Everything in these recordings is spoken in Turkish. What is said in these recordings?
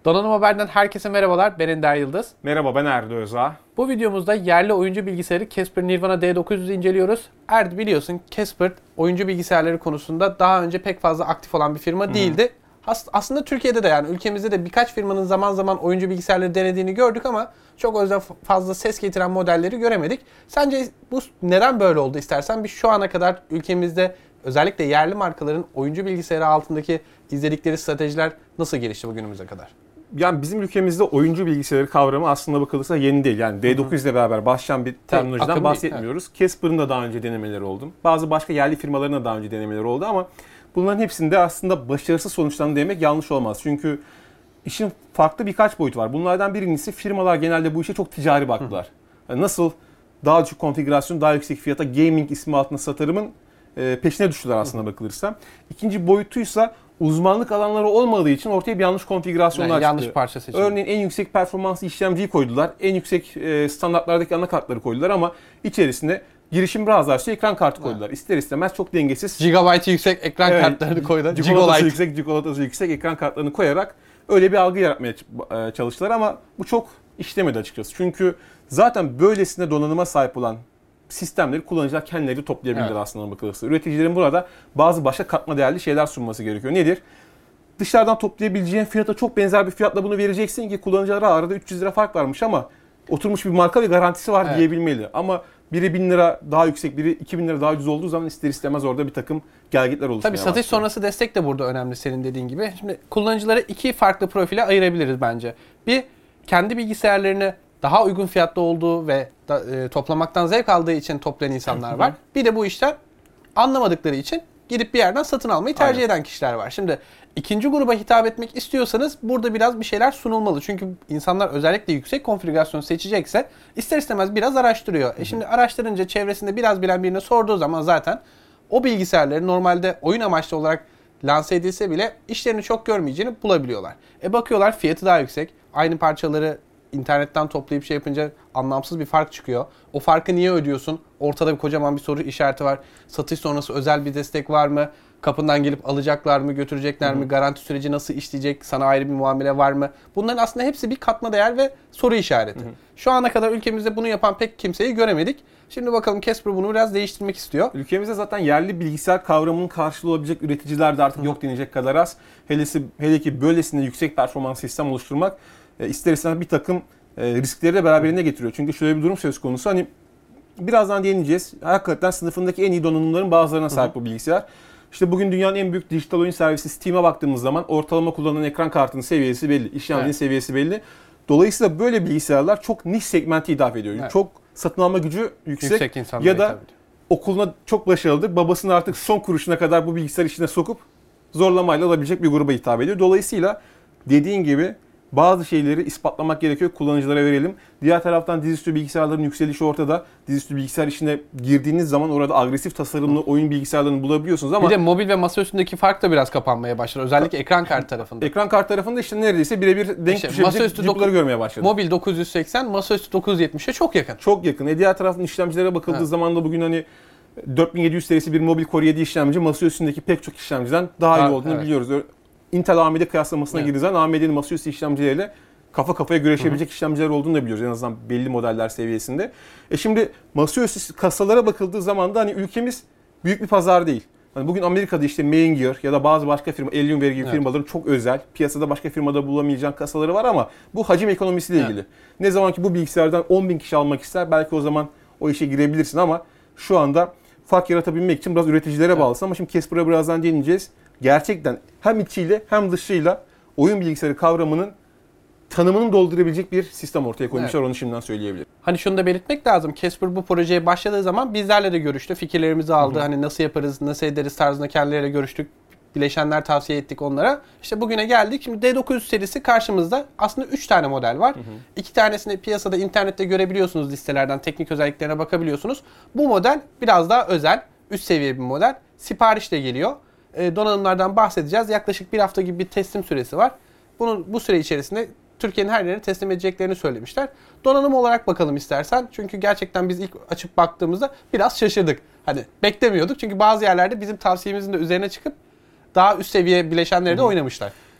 Donanım Haber'den herkese merhabalar. Ben Ender Yıldız. Merhaba, ben Erdi Özağ. Bu videomuzda yerli oyuncu bilgisayarı Casper Nirvana D900'ü inceliyoruz. Erdi, biliyorsun Casper oyuncu bilgisayarları konusunda daha önce pek fazla aktif olan bir firma değildi. Aslında Türkiye'de de, yani ülkemizde de birkaç firmanın zaman zaman oyuncu bilgisayarları denediğini gördük ama çok özel fazla ses getiren modelleri göremedik. Sence bu neden böyle oldu, istersen bir şu ana kadar ülkemizde özellikle yerli markaların oyuncu bilgisayarı altındaki izledikleri stratejiler nasıl gelişti bugünümüze kadar? Yani bizim ülkemizde oyuncu bilgisayarı kavramı aslında bakılırsa yeni değil. Yani D900 ile beraber başlayan bir terminolojiden bahsetmiyoruz. Evet. Casper'ın da daha önce denemeleri oldu. Bazı başka yerli firmaların da daha önce denemeleri oldu ama bunların hepsinde aslında başarısız sonuçlandı demek yanlış olmaz. Çünkü işin farklı birkaç boyutu var. Bunlardan birincisi, firmalar genelde bu işe çok ticari baktılar. Yani nasıl daha düşük konfigürasyon, daha yüksek fiyata gaming ismi altında satarımın peşine düştüler aslında bakılırsa. İkinci boyutuysa uzmanlık alanları olmadığı için ortaya bir yanlış konfigürasyonlar çıktı. Yanlış parça seçimi. Örneğin en yüksek performanslı işlemciyi koydular. En yüksek standartlardaki anakartları koydular ama içerisinde girişim browser'sı ekran kartı koydular. İster istemez çok dengesiz. Gigabyte yüksek ekran kartlarını koydular. Cikolatası yüksek ekran kartlarını koyarak öyle bir algı yaratmaya çalıştılar ama bu çok işlemedi açıkçası. Çünkü zaten böylesine donanıma sahip olan sistemleri kullanıcılar kendileri toplayabilirler aslında bakılırsa. Üreticilerin burada bazı başka katma değerli şeyler sunması gerekiyor. Nedir? Dışarıdan toplayabileceğin fiyata çok benzer bir fiyatla bunu vereceksin ki kullanıcılara arada 300 lira fark varmış ama oturmuş bir marka ve garantisi var diyebilmeli. Ama biri 1000 lira daha yüksek, biri 2000 lira daha ucuz olduğu zaman ister istemez orada bir takım gelgitler oluşmaya başlıyor. Tabii satış sonrası destek de burada önemli, senin dediğin gibi. Şimdi kullanıcıları iki farklı profile ayırabiliriz bence. Bir, kendi bilgisayarlarını daha uygun fiyatlı olduğu ve toplamaktan zevk aldığı için toplayan insanlar var. Bir de bu işten anlamadıkları için gidip bir yerden satın almayı tercih eden kişiler var. Şimdi ikinci gruba hitap etmek istiyorsanız burada biraz bir şeyler sunulmalı. Çünkü insanlar özellikle yüksek konfigürasyon seçecekse ister istemez biraz araştırıyor. Şimdi araştırınca çevresinde biraz bilen birine sorduğu zaman zaten o bilgisayarları normalde oyun amaçlı olarak lanse edilse bile işlerini çok görmeyeceğini bulabiliyorlar. Bakıyorlar, fiyatı daha yüksek. Aynı parçaları İnternetten toplayıp şey yapınca anlamsız bir fark çıkıyor. O farkı niye ödüyorsun? Ortada kocaman bir soru işareti var. Satış sonrası özel bir destek var mı? Kapından gelip alacaklar mı, götürecekler mi? Garanti süreci nasıl işleyecek? Sana ayrı bir muamele var mı? Bunların aslında hepsi bir katma değer ve soru işareti. Şu ana kadar ülkemizde bunu yapan pek kimseyi göremedik. Şimdi bakalım Casper bunu biraz değiştirmek istiyor. Ülkemizde zaten yerli bilgisayar kavramının karşılığı olabilecek üreticiler de artık yok denecek kadar az. Hele ki böylesine yüksek performans sistem oluşturmak ister istemez bir takım riskleri de beraberinde getiriyor. Çünkü şöyle bir durum söz konusu. Hani birazdan değineceğiz. Hakikaten sınıfındaki en iyi donanımların bazılarına sahip bu bilgisayar. İşte bugün dünyanın en büyük dijital oyun servisi Steam'e baktığımız zaman ortalama kullanılan ekran kartının seviyesi belli, işlemcinin seviyesi belli. Dolayısıyla böyle bilgisayarlar çok niş segmenti hitap ediyor. Evet. Çok satın alma gücü yüksek ya da okuluna çok başarılıdır. Babasını artık son kuruşuna kadar bu bilgisayar işine sokup zorlamayla alabilecek bir gruba hitap ediyor. Dolayısıyla dediğin gibi bazı şeyleri ispatlamak gerekiyor, kullanıcılara verelim. Diğer taraftan dizüstü bilgisayarların yükselişi ortada. Dizüstü bilgisayar işine girdiğiniz zaman orada agresif tasarımlı oyun bilgisayarlarını bulabiliyorsunuz ama... Bir de mobil ve masa üstündeki fark da biraz kapanmaya başladı. Özellikle ekran kartı tarafında. Ekran kartı tarafında işte neredeyse birebir denk düşebilecek cipleri görmeye başladık. Mobil 980, masaüstü 970'e çok yakın. Çok yakın. Diğer taraftan işlemcilere bakıldığı zaman da bugün hani 4700 serisi bir mobil Core 7 işlemci masa üstündeki pek çok işlemciden daha iyi olduğunu biliyoruz. Intel AMD kıyaslamasına girdiği zaman AMD'nin masaüstü işlemcileriyle kafa kafaya güreşebilecek işlemciler olduğunu da biliyoruz. En azından belli modeller seviyesinde. Şimdi masaüstü kasalara bakıldığı zaman da hani ülkemiz büyük bir pazar değil. Hani bugün Amerika'da işte Maingear ya da bazı başka firma, Alienware gibi firmaların çok özel, piyasada başka firmada bulamayacağın kasaları var ama bu hacim ekonomisiyle ilgili. Ne zaman ki bu bilgisayardan 10.000 kişi almak ister belki o zaman o işe girebilirsin ama şu anda fark yaratabilmek için biraz üreticilere bağlısın. Ama şimdi Casper'a birazdan değineceğiz. Gerçekten hem içiyle hem dışıyla oyun bilgisayarı kavramının tanımını doldurabilecek bir sistem ortaya koymuşlar. Onu şimdiden söyleyebilirim. Hani şunu da belirtmek lazım. Casper bu projeye başladığı zaman bizlerle de görüştü. Fikirlerimizi aldı. Hani nasıl yaparız, nasıl ederiz tarzında kendileriyle görüştük. Bileşenler tavsiye ettik onlara. İşte bugüne geldik. Şimdi D900 serisi karşımızda. Aslında 3 tane model var. 2 tanesini piyasada, internette görebiliyorsunuz listelerden. Teknik özelliklerine bakabiliyorsunuz. Bu model biraz daha özel. Üst seviye bir model. Siparişle geliyor. Donanımlardan bahsedeceğiz. Yaklaşık bir hafta gibi bir teslim süresi var. Bu süre içerisinde Türkiye'nin her yerine teslim edeceklerini söylemişler. Donanım olarak bakalım istersen. Çünkü gerçekten biz ilk açıp baktığımızda biraz şaşırdık. Hani beklemiyorduk. Çünkü bazı yerlerde bizim tavsiyemizin de üzerine çıkıp daha üst seviye bileşenleri de oynamışlar.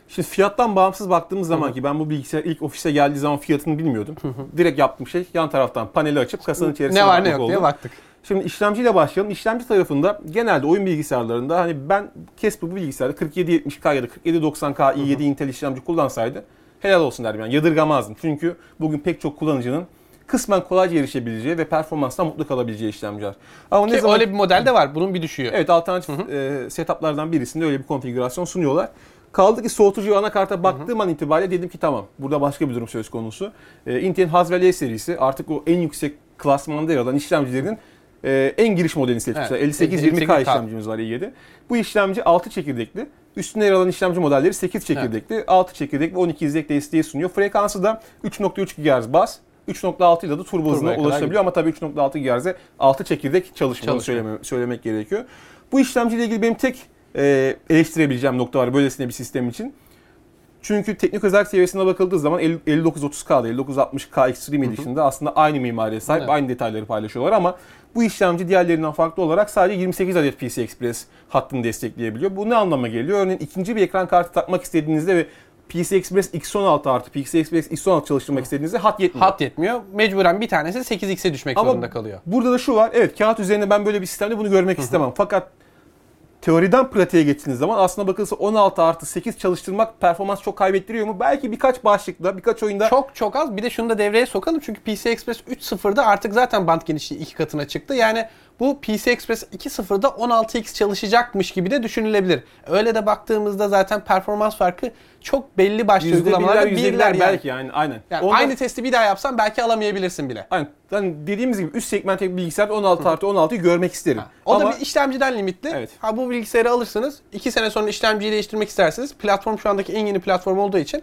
Şimdi fiyattan bağımsız baktığımız zaman ki ben bu bilgisayar ilk ofise geldiği zaman fiyatını bilmiyordum. Direkt yaptığım şey yan taraftan paneli açıp kasanın içerisine ne var ne bakmak yok oldu. diye baktık. Şimdi işlemciyle başlayalım. İşlemci tarafında genelde oyun bilgisayarlarında hani ben Casper bu bilgisayarda 4770K ya da 4790K i7 Intel işlemci kullansaydı helal olsun derdim. Yani yadırgamazdım. Çünkü bugün pek çok kullanıcının kısmen kolayca erişebileceği ve performanstan mutlu kalabileceği işlemciler. Ama Ki öyle bir model de var. Bunun bir düşüğü. Evet, alternatif setuplardan birisinde öyle bir konfigürasyon sunuyorlar. Kaldı ki soğutucu anakarta baktığım an itibariyle dedim ki tamam, burada başka bir durum söz konusu. Intel'in Haswell E serisi artık o en yüksek klasmanda yer alan işlemcilerin en giriş modelini seçmişler. Evet, 5820K işlemcimiz var i7. Bu işlemci 6 çekirdekli. Üstünde yer alan işlemci modelleri 8 çekirdekli. Evet. 6 çekirdek ve 12 izlek desteği sunuyor. Frekansı da 3.3 GHz bas. 3.6 ile de turbo hızına ulaşabiliyor ama tabii 3.6 GHz'e 6 çekirdek çalışmıyor. Söylemek gerekiyor. Bu işlemciyle ilgili benim tek eleştirebileceğim nokta var böylesine bir sistem için. Çünkü teknik özellik seviyesine bakıldığı zaman 5930K'da, 5960K Extreme Edition'da aslında aynı mimariye sahip, aynı detayları paylaşıyorlar ama bu işlemci diğerlerinden farklı olarak sadece 28 adet PCI Express hattını destekleyebiliyor. Bu ne anlama geliyor? Örneğin ikinci bir ekran kartı takmak istediğinizde ve PCI Express X16 artı PCI Express X16 çalıştırmak istediğinizde hat yetmiyor. Hat yetmiyor. Mecburen bir tanesi 8x'e düşmek zorunda kalıyor. Burada da şu var. Evet, kağıt üzerinde ben böyle bir sistemde bunu görmek istemem. Fakat teoriden pratiğe geçtiğiniz zaman aslında bakılırsa 16 artı 8 çalıştırmak performans çok kaybettiriyor mu? Belki birkaç başlıkta, birkaç oyunda. Çok az. Bir de şunu da devreye sokalım. Çünkü PCI Express 3.0'da artık zaten band genişliği 2 katına çıktı. Yani bu PCI Express 2.0'da 16x çalışacakmış gibi de düşünülebilir. Öyle de baktığımızda zaten performans farkı çok belli başlı uygulamalarda birler belki yani aynen. Yani aynı testi bir daha yapsan belki alamayabilirsin bile. Aynen. Yani dediğimiz gibi üst segment bilgisayarda 16 artı 16'yı görmek isterim. O da bir işlemciden limitli. Evet. Bu bilgisayarı alırsınız. 2 sene sonra işlemciyi değiştirmek isterseniz platform şu andaki en yeni platform olduğu için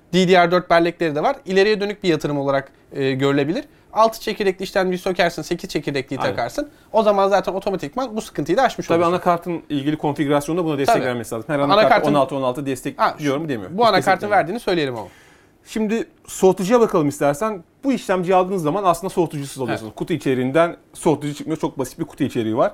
DDR4 bellekleri de var. İleriye dönük bir yatırım olarak görülebilir. 6 çekirdekli işlemciyi sökersin, 8 çekirdekliyi takarsın. O zaman zaten otomatikman bu sıkıntıyı da aşmış olursun. Tabii anakartın ilgili konfigürasyonunda buna destek vermesi lazım. Her anakartın 16 destekliyor mu demiyor. Bu anakartın verdiğini söyleyelim ama. Şimdi soğutucuya bakalım istersen. Bu işlemciyi aldığınız zaman aslında soğutucusuz alıyorsunuz. Evet. Kutu içeriğinden soğutucu çıkmıyor. Çok basit bir kutu içeriği var.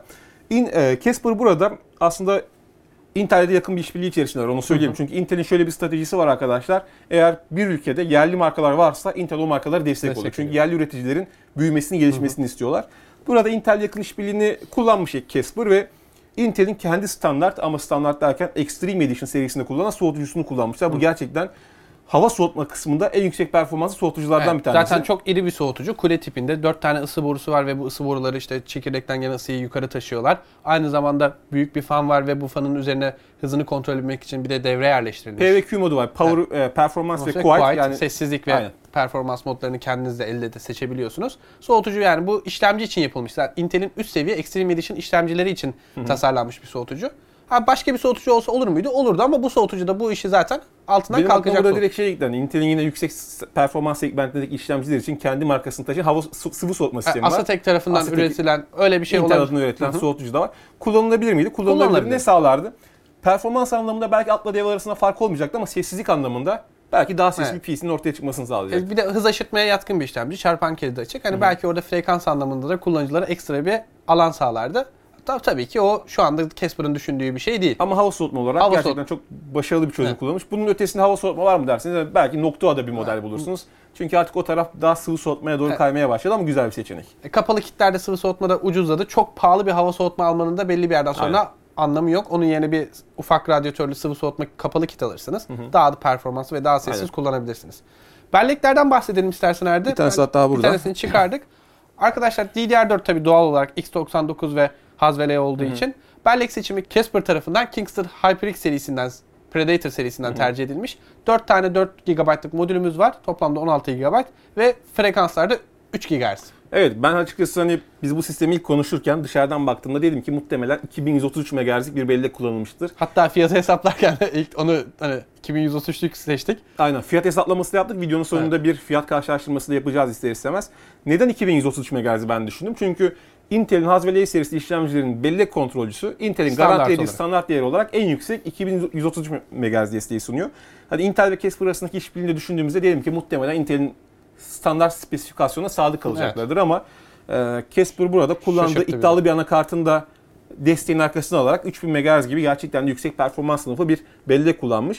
Casper burada aslında Intel'de yakın bir işbirliği içerisindeler, onu söyleyeyim. Çünkü Intel'in şöyle bir stratejisi var arkadaşlar. Eğer bir ülkede yerli markalar varsa Intel o markalara destek oluyor. Çünkü yerli üreticilerin büyümesini, gelişmesini istiyorlar. Burada Intel yakın işbirliğini kullanmış Casper ve Intel'in kendi standart ama standart derken Extreme Edition serisinde kullanan soğutucusunu kullanmışlar. Bu gerçekten hava soğutma kısmında en yüksek performanslı soğutuculardan bir tanesi. Zaten çok iri bir soğutucu. Kule tipinde 4 tane ısı borusu var ve bu ısı boruları işte çekirdekten gelen ısıyı yukarı taşıyorlar. Aynı zamanda büyük bir fan var ve bu fanın üzerine hızını kontrol etmek için bir de devre yerleştirilmiş. P ve Q modu var. Power, Performance ve Quiet. Yani sessizlik ve performans modlarını kendiniz de elde de seçebiliyorsunuz. Soğutucu yani bu işlemci için yapılmış. Zaten Intel'in üst seviye Extreme Edition işlemcileri için tasarlanmış bir soğutucu. Başka bir soğutucu olsa olur muydu? Olurdu ama bu soğutucu da bu işi zaten altından kalkacak. Benim burada direkt şey eklendi. Intel'in yine yüksek performans segmentindeki işlemciler için kendi markasını taşıyan sıvı soğutma sistemi var. Asetek tarafından üretilen öyle bir şey olabilir. Intel adına üretilen soğutucu da var. Kullanılabilir miydi? Kullanılabilir. Ne sağlardı? Performans anlamında belki altla dev arasında fark olmayacaktı ama sessizlik anlamında belki daha sesli bir PC'nin ortaya çıkmasını sağlayacak. Bir de hız aşırtmaya yatkın bir işlemci. Çarpan kilidi açık. Hani belki orada frekans anlamında da kullanıcılara ekstra bir alan sağlardı. Tabii ki o şu anda Casper'ın düşündüğü bir şey değil. Ama hava soğutma olarak gerçekten çok başarılı bir çözüm kullanmış. Bunun ötesinde hava soğutma var mı derseniz belki Noctua'da bir model bulursunuz. Çünkü artık o taraf daha sıvı soğutmaya doğru kaymaya başladı ama güzel bir seçenek. Kapalı kitlerde sıvı soğutma da ucuzladı. Çok pahalı bir hava soğutma almanın da belli bir yerden sonra anlamı yok. Onun yerine bir ufak radyatörlü sıvı soğutma kapalı kit alırsınız. Daha da performanslı ve daha sessiz kullanabilirsiniz. Belleklerden bahsedelim istersen Erdi. Bir tanesi hatta burada. Bir tanesini çıkardık. Arkadaşlar DDR4 tabii doğal olarak X99 ve Haswell E olduğu için bellek seçimi Casper tarafından Kingston HyperX serisinden, Predator serisinden tercih edilmiş. 4 tane 4 GB'lık modülümüz var. Toplamda 16 GB ve frekanslarda 3 GHz. Evet, ben açıkçası hani biz bu sistemi ilk konuşurken dışarıdan baktığımda dedim ki muhtemelen 2133 MHz'lik bir bellek kullanılmıştır. Hatta fiyatı hesaplarken ilk onu hani 2133'lük seçtik. Aynen, fiyat hesaplaması da yaptık. Videonun sonunda bir fiyat karşılaştırması da yapacağız ister istemez. Neden 2133 MHz ben düşündüm? Çünkü Intel'in Haswell E serisi işlemcilerin bellek kontrolcüsü Intel'in garantilediği standart değeri olarak en yüksek 2133 MHz desteği sunuyor. Hadi Intel ve Casper arasındaki işbirliğini düşündüğümüzde diyelim ki muhtemelen Intel'in standart spesifikasyona sadık kalacaklardır ama Casper burada kullandığı iddialı bir anakartın da desteğin arkasına alarak 3000 MHz gibi gerçekten de yüksek performans sınıfı bir bellek kullanmış.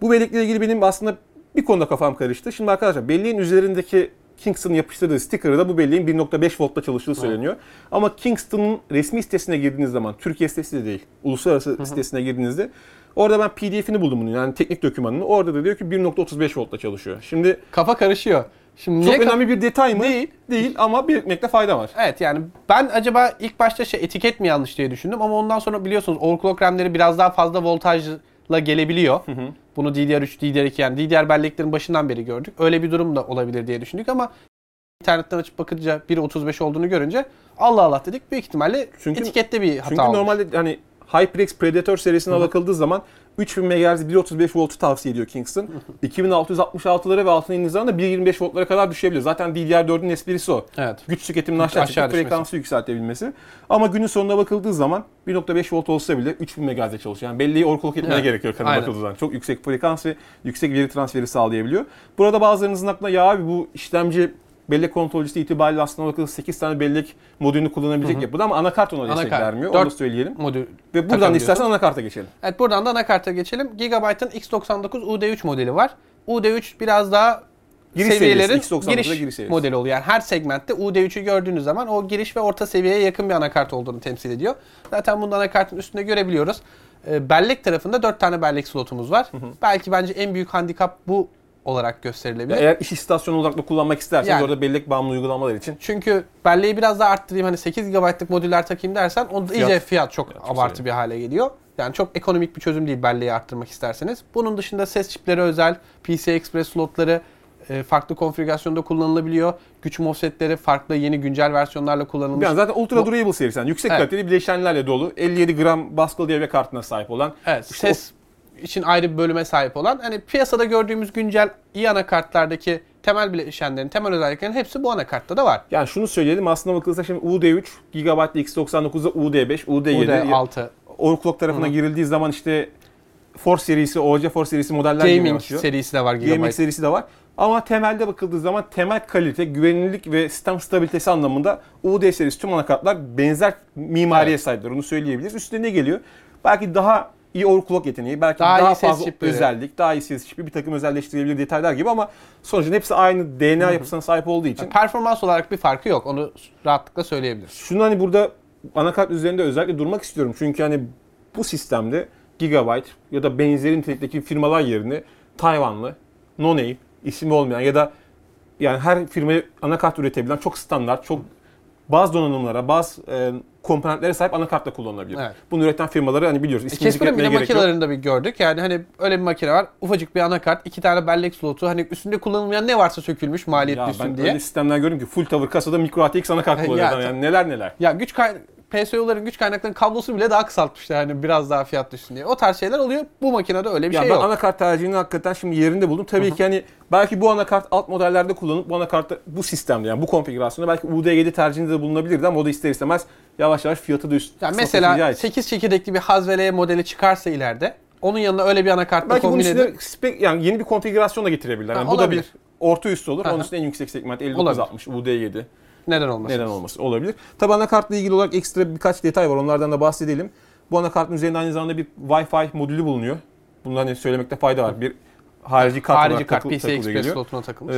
Bu bellekle ilgili benim aslında bir konuda kafam karıştı. Şimdi arkadaşlar belleğin üzerindeki Kingston'ın yapıştırdığı sticker'da bu belleğin 1.5 voltta çalıştığı söyleniyor. Ama Kingston'ın resmi sitesine girdiğiniz zaman, Türkiye sitesi de değil, uluslararası sitesine girdiğinizde orada ben PDF'ini buldum bunun, yani teknik dokümanını. Orada da diyor ki 1.35 voltta çalışıyor. Şimdi Kafa karışıyor. Şimdi çok önemli bir detay mı? Değil. Değil ama belirtmekte fayda var. Evet, yani ben acaba ilk başta etiket mi yanlış diye düşündüm ama ondan sonra biliyorsunuz overclock RAM'leri biraz daha fazla voltajla gelebiliyor. Bunu DDR3, DDR2 yani DDR belleklerin başından beri gördük. Öyle bir durum da olabilir diye düşündük ama internetten açıp bakınca 1.35 olduğunu görünce Allah Allah dedik. Büyük ihtimalle etikette bir hata olmuş. Çünkü normalde hani HyperX Predator serisine bakıldığı zaman 3000 MHz 1.35 voltu tavsiye ediyor Kingston. 2666'lara ve altına indiğiniz zaman da 1.25 voltlara kadar düşebilir. Zaten DDR4'ün esprisi o. Evet. Güç tüketimini aşağı çekip frekansı yükseltebilmesi. Ama günün sonuna bakıldığı zaman 1.5 volt olsa bile 3000 MHz'de çalışıyor. Yani belleği overclock etmeye gerekiyor bakıldığı zaman. Çok yüksek frekans ve yüksek veri transferi sağlayabiliyor. Burada bazılarınızın aklına ya abi bu işlemci bellek kontrolcüsü itibariyle aslında bakılırsa 8 tane bellek modülünü kullanabilecek yapıda ama anakart ona destek vermiyor. Onu söyleyelim. Modül ve buradan istersen anakarta geçelim. Evet, buradan da anakarta geçelim. Gigabyte'ın X99 UD3 modeli var. UD3 biraz daha seviyelerin giriş modeli oluyor. Yani her segmentte UD3'ü gördüğünüz zaman o giriş ve orta seviyeye yakın bir anakart olduğunu temsil ediyor. Zaten bunu anakartın üstünde görebiliyoruz. Bellek tarafında 4 tane bellek slotumuz var. Belki bence en büyük handikap bu olarak gösterilebilir. Eğer iş istasyonu olarak da kullanmak isterseniz yani, orada bellek bağımlı uygulamalar için. Çünkü belleği biraz daha arttırayım, hani 8 GB'lık modüller takayım dersen o iyice fiyat çok abartı bir hale geliyor. Yani çok ekonomik bir çözüm değil belleği arttırmak isterseniz. Bunun dışında ses çipleri özel, PCI Express slotları farklı konfigürasyonda kullanılabiliyor. Güç MOSFET'leri farklı yeni güncel versiyonlarla kullanılmış. Yani zaten Ultra Durable serisi, yani yüksek kaliteli bileşenlerle dolu, 57 gram baskılı devre kartına sahip olan. Evet, işte ses için ayrı bir bölüme sahip olan, hani piyasada gördüğümüz güncel iyi anakartlardaki temel bileşenlerin, temel özelliklerin hepsi bu anakartta da var. Yani şunu söyleyelim, aslında bakılırsa şimdi UD3, Gigabyte X99'da UD5, UD7, UD6. Overclock tarafına girildiği zaman işte Force serisi, OC Force serisi modeller gibi başlıyor. Gaming serisi de var Gigabyte. Gaming serisi de var. Ama temelde bakıldığı zaman temel kalite, güvenilirlik ve sistem stabilitesi anlamında UD serisi tüm anakartlar benzer mimariye sahipler. Onu söyleyebiliriz. Üstüne ne geliyor? Belki daha iyi overclock yeteneği, belki daha fazla özellik, daha iyi ses çipi, bir takım özelleştirilebilir detaylar gibi ama sonuçta hepsi aynı DNA yapısına sahip olduğu için. Performans olarak bir farkı yok. Onu rahatlıkla söyleyebiliriz. Şunu hani burada anakart üzerinde özellikle durmak istiyorum. Çünkü hani bu sistemde Gigabyte ya da benzeri nitelikteki firmalar yerine Tayvanlı, no-name, ismi olmayan ya da yani her firmaya anakart üretebilen çok standart, çok bazı donanımlara, bazı komponentlere sahip anakartla kullanılabilir. Evet. Bunu üreten firmaları hani biliyoruz. Casper'ın bile makinelerinde bir gördük. Yani hani öyle bir makine var. Ufacık bir anakart, 2 tane bellek slotu. Hani üstünde kullanılmayan ne varsa sökülmüş maliyet düşsün diye. Ben öyle sistemler gördüm ki full tower kasada micro ATX anakart kullanıyor. Yani neler. Ya PSU'ların güç kaynaklarının kablosunu bile daha kısaltmışlar hani biraz daha fiyat düşsün diye. O tarz şeyler oluyor. Bu makinede öyle bir şey yok. Ben anakart tercihini hakikaten şimdi yerinde buldum. Tabii ki hani belki bu anakart alt modellerde kullanıp bu anakartta bu sistemde, yani bu konfigürasyonda belki UD7 tercihinde de bulunabilirdi ama o da ister istemez yavaş yavaş fiyatı da üst. Yani mesela 8 çekirdekli bir Hazvele modeli çıkarsa ileride onun yanına öyle bir anakartla kombin edip yani yeni bir konfigürasyon da getirebilirler. Yani bu da bir orta üst olur. Onun üstüne en yüksek segment 5960 UD7. Neden olmasın? Olabilir. Tabii anakartla ilgili olarak ekstra birkaç detay var. Onlardan da bahsedelim. Bu anakartın üzerinde aynı zamanda bir Wi-Fi modülü bulunuyor. Bunu hani söylemekte fayda var. Bir harici kart PCI Express slotuna takılmış.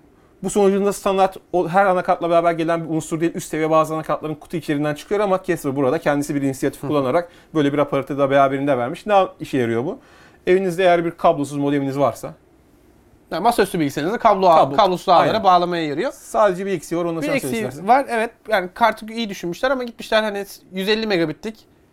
Bu sonucunda standart her anakartla beraber gelen bir unsur değil. Üst seviye bazı anakartların kutu içeriğinden çıkıyor ama Casper burada kendisi bir inisiyatif kullanarak böyle bir aparatı da beraberinde vermiş. Ne işe yarıyor bu? Evinizde eğer bir kablosuz modeminiz varsa, yani masaüstü bilgisayarınızda kablosuz ağlara bağlamaya yarıyor. Sadece bir eksiği var, onu sen söyle istersen. Bir eksiği var, evet. Yani kartı iyi düşünmüşler ama gitmişler hani 150 megabitlik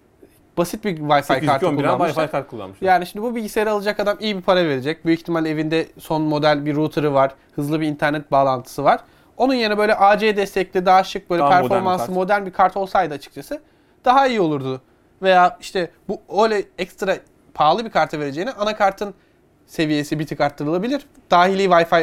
basit bir Wi-Fi kartı kullanmışlar. Yani şimdi bu bilgisayarı alacak adam iyi bir para verecek. Büyük ihtimalle evinde son model bir router'ı var. Hızlı bir internet bağlantısı var. Onun yerine böyle AC destekli, daha şık, böyle daha performanslı modern bir kart olsaydı açıkçası daha iyi olurdu. Veya işte bu öyle ekstra pahalı bir kartı vereceğine anakartın seviyesi bir tık arttırılabilir. Dahili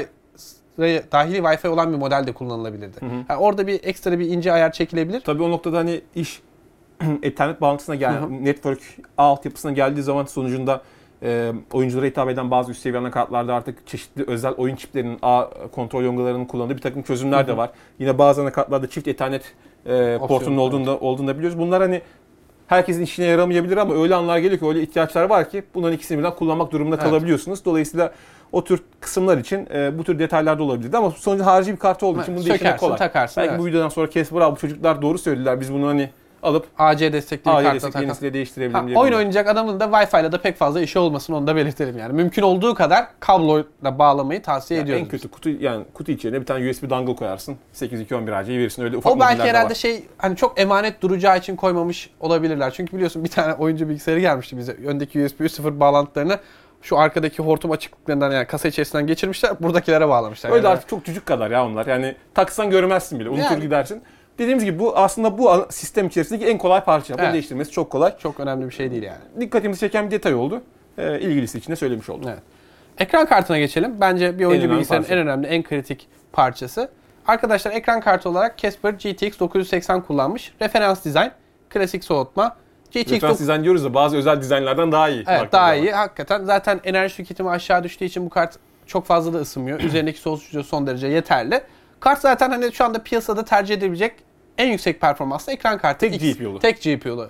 Wi-Fi olan bir model de kullanılabilirdi. Yani orada bir ekstra bir ince ayar çekilebilir. Tabii o noktada hani iş Ethernet bağlantısına network altyapısına geldiği zaman sonucunda oyunculara hitap eden bazı üst seviye anakartlarda artık çeşitli özel oyun çiplerinin kontrol yongalarının kullandığı bir takım çözümler de var. Yine bazı anakartlarda çift Ethernet portunun olduğunu da biliyoruz. Bunlar hani herkesin işine yaramayabilir ama öyle anlar geliyor ki öyle ihtiyaçlar var ki bunların ikisini birden kullanmak durumunda kalabiliyorsunuz. Dolayısıyla o tür kısımlar için bu tür detaylarda olabilirdi ama sonuçta harici bir kart olduğu için bunu değiştirmek kolay. Takarsın, belki bu videodan sonra Casper abi bu çocuklar doğru söylediler. Biz bunu hani alıp AC destekli bir kartla yenisiyle değiştirebilirim diye. Oyun oynayacak adamın da Wi-Fi ile de pek fazla işi olmasın, onu da belirtelim yani. Mümkün olduğu kadar kabloyla bağlamayı tavsiye ediyoruz. En kötü kutu içine bir tane USB dongle koyarsın. 8211 AC'yi verirsin. Öyle ufak o belki herhalde var. Hani çok emanet duracağı için koymamış olabilirler. Çünkü biliyorsun bir tane oyuncu bilgisayarı gelmişti bize. Öndeki USB 3.0 bağlantılarını şu arkadaki hortum açıklıklarından yani kasa içerisinden geçirmişler. Buradakilere bağlamışlar. Öyle yani. Artık çok çocuk kadar ya onlar. Yani taksan görmezsin bile. Unutur gidersin. Dediğimiz gibi bu aslında bu sistem içerisindeki en kolay parça. Bunu değiştirmesi çok kolay. Çok önemli bir şey değil yani. Dikkatimizi çeken bir detay oldu. İlgilisi için de söylemiş oldum. Evet. Ekran kartına geçelim. Bence bir oyuncu bilgisayarın en önemli, en kritik parçası. Arkadaşlar ekran kartı olarak Casper GTX 980 kullanmış. Referans dizayn, klasik soğutma. Referans dizayn diyoruz da bazı özel dizaynlardan daha iyi. Evet, daha iyi. Hakikaten zaten enerji tüketimi aşağı düştüğü için bu kart çok fazla da ısınmıyor. Üzerindeki soğutucu son derece yeterli. Kart zaten hani şu anda piyasada tercih edilebilecek en yüksek performanslı ekran kartı. Tek GPU'lu.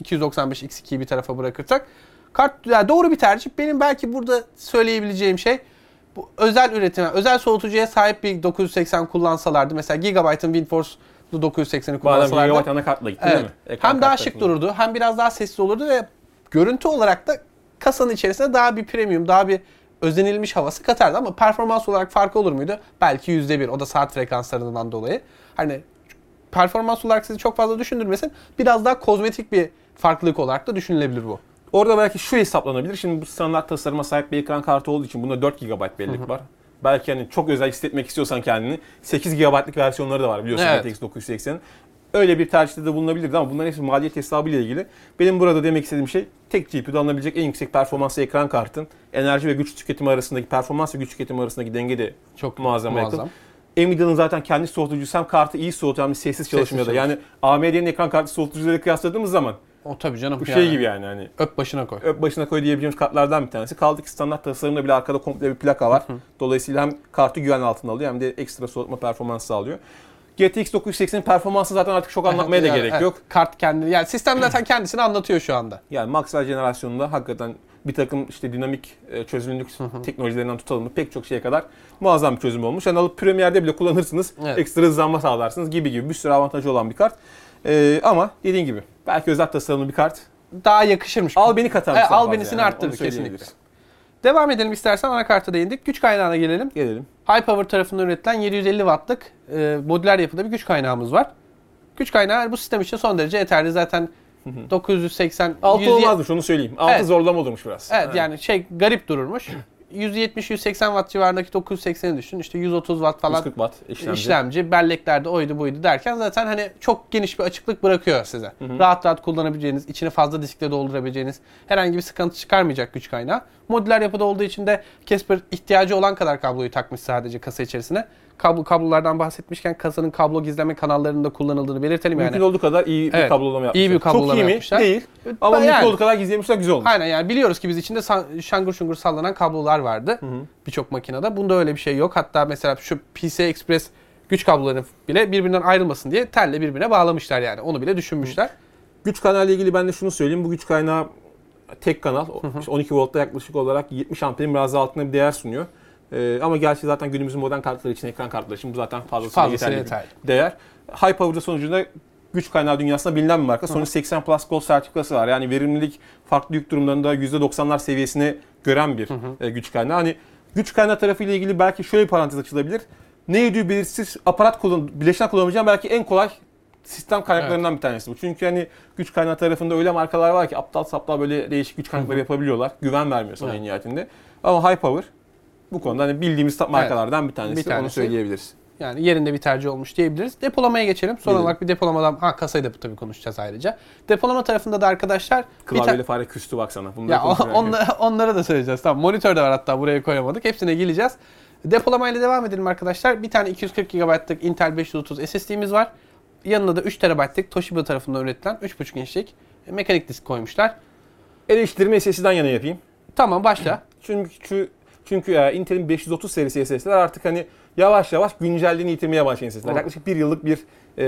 295 X2'yi bir tarafa bırakırsak. Kart yani doğru bir tercih. Benim belki burada söyleyebileceğim şey bu özel üretim, özel soğutucuya sahip bir 980 kullansalardı. Mesela Gigabyte'ın WindForce'lu 980'i kullansalardı. Gigabyte anakartla gitti değil mi? Hem daha şık dururdu, hem biraz daha sessiz olurdu ve görüntü olarak da kasanın içerisinde daha bir premium, daha bir özenilmiş havası katardı ama performans olarak farkı olur muydu? Belki %1. O da saat frekanslarından dolayı. Hani performans olarak sizi çok fazla düşündürmesin. Biraz daha kozmetik bir farklılık olarak da düşünülebilir bu. Orada belki şu hesaplanabilir. Şimdi bu standart tasarıma sahip bir ekran kartı olduğu için bunda 4 GB bellek var. Belki hani çok özel hissetmek istiyorsan kendini 8 GB'lık versiyonları da var biliyorsun GTX 980'in. Öyle bir tercihte de bulunabilirdi ama bunların hepsi maliyet hesabı ile ilgili. Benim burada demek istediğim şey tek GPU'da alınabilecek en yüksek performanslı ekran kartın enerji ve güç tüketimi arasındaki performans ve güç tüketimi arasındaki denge de çok muazzam. Nvidia'nın zaten kendi soğutucusu hem kartı iyi soğutuyor hem de sessiz çalışmıyor da. Yani AMD'nin ekran kartı soğutucuları kıyasladığımız zaman o tabii canım. Bu şey gibi yani hani. Öp başına koy. Öp başına koy diyebileceğimiz kartlardan bir tanesi. Kaldı ki standart tasarımda bile arkada komple bir plaka var. Dolayısıyla hem kartı güven altına alıyor hem de ekstra soğutma performansı sağlıyor. GTX 980'in performansı zaten artık çok anlatmaya da gerek yok. Kart kendini yani sistem zaten kendisini anlatıyor şu anda. Yani Maxwell jenerasyonunda hakikaten bir takım işte dinamik çözünürlük teknolojilerinden tutalım pek çok şeye kadar muazzam bir çözüm olmuş. Yani alıp Premiere'de bile kullanırsınız. Ekstra hızlanma sağlarsınız gibi bir sürü avantajı olan bir kart. Ama dediğin gibi belki özel tasarımlı bir kart. Daha yakışırmış. Al beni katarmış. Al benisini yani. Arttırdı kesinlikle. Devam edelim istersen anakarta değindik. Güç kaynağına gelelim. High Power tarafından üretilen 750 Watt'lık modüler yapıda bir güç kaynağımız var. Güç kaynağı bu sistem için son derece yeterli. Zaten 980... 6 olmazmış onu söyleyeyim. 6 zorlama olurmuş biraz. Evet yani garip dururmuş. 170-180 Watt civarındaki 980'i düşün. İşte 130 Watt falan 140 Watt işlemci. Belleklerde oydu buydu derken zaten hani çok geniş bir açıklık bırakıyor size. Rahat rahat kullanabileceğiniz, içini fazla diskle doldurabileceğiniz herhangi bir sıkıntı çıkarmayacak güç kaynağı. Modüler yapıda olduğu için de Casper ihtiyacı olan kadar kabloyu takmış sadece kasa içerisine. Kablolardan bahsetmişken kasanın kablo gizleme kanallarında kullanıldığını belirtelim yani. Mümkün olduğu kadar iyi bir kablolama yapmışlar. İyi bir kablolama yapmışlar. Çok iyi mi? Değil. Ama mümkün olduğu kadar gizlemişler, güzel olmuş. Aynen yani biliyoruz ki biz içinde şangır şungur sallanan kablolar vardı birçok makinede. Bunda öyle bir şey yok. Hatta mesela şu PCI Express güç kablolarını bile birbirinden ayrılmasın diye telle birbirine bağlamışlar yani. Onu bile düşünmüşler. Güç kaynağı ile ilgili ben de şunu söyleyeyim. Bu güç kaynağı tek kanal. 12 voltta yaklaşık olarak 70 amperin biraz altında bir değer sunuyor. Ama gerçi zaten günümüzün modern kartları için, ekran kartları için bu zaten fazlasıyla yeterli bir değer. High Power'da sonucunda güç kaynağı dünyasında bilinen bir marka. Sonra 80 Plus Gold sertifikası var. Yani verimlilik farklı yük durumlarında %90'lar seviyesine gören bir güç kaynağı. Hani güç kaynağı tarafıyla ilgili belki şöyle bir parantez açılabilir. Ne yediği belirsiz aparat bileşen kullanabileceğim belki en kolay sistem kaynaklarından bir tanesi bu. Çünkü hani güç kaynağı tarafında öyle markalar var ki aptal saptal böyle değişik güç kaynakları yapabiliyorlar. Güven vermiyor sana en nihayetinde. Ama High Power bu konuda hani bildiğimiz markalardan bir tanesi. Onu söyleyebiliriz. Yani yerinde bir tercih olmuş diyebiliriz. Depolamaya geçelim. Son olarak bir depolamadan... kasayı da tabii konuşacağız ayrıca. Depolama tarafında da arkadaşlar... Klavyeli fare küstü baksana. Onları da söyleyeceğiz. Tamam, monitör de var hatta buraya koyamadık. Hepsine geleceğiz. Depolamayla devam edelim arkadaşlar. Bir tane 240 GB'lık Intel 530 SSD'miz var. Yanına da 3 TB'lık Toshiba tarafından üretilen 3.5 inçlik mekanik disk koymuşlar. Eleştirme SSD'den yana yapayım. Tamam, başla. Çünkü Çünkü Intel'in 530 serisi SSD'ler artık hani yavaş yavaş güncelliğini yitirmeye başlayan SSD'ler. Yaklaşık bir yıllık bir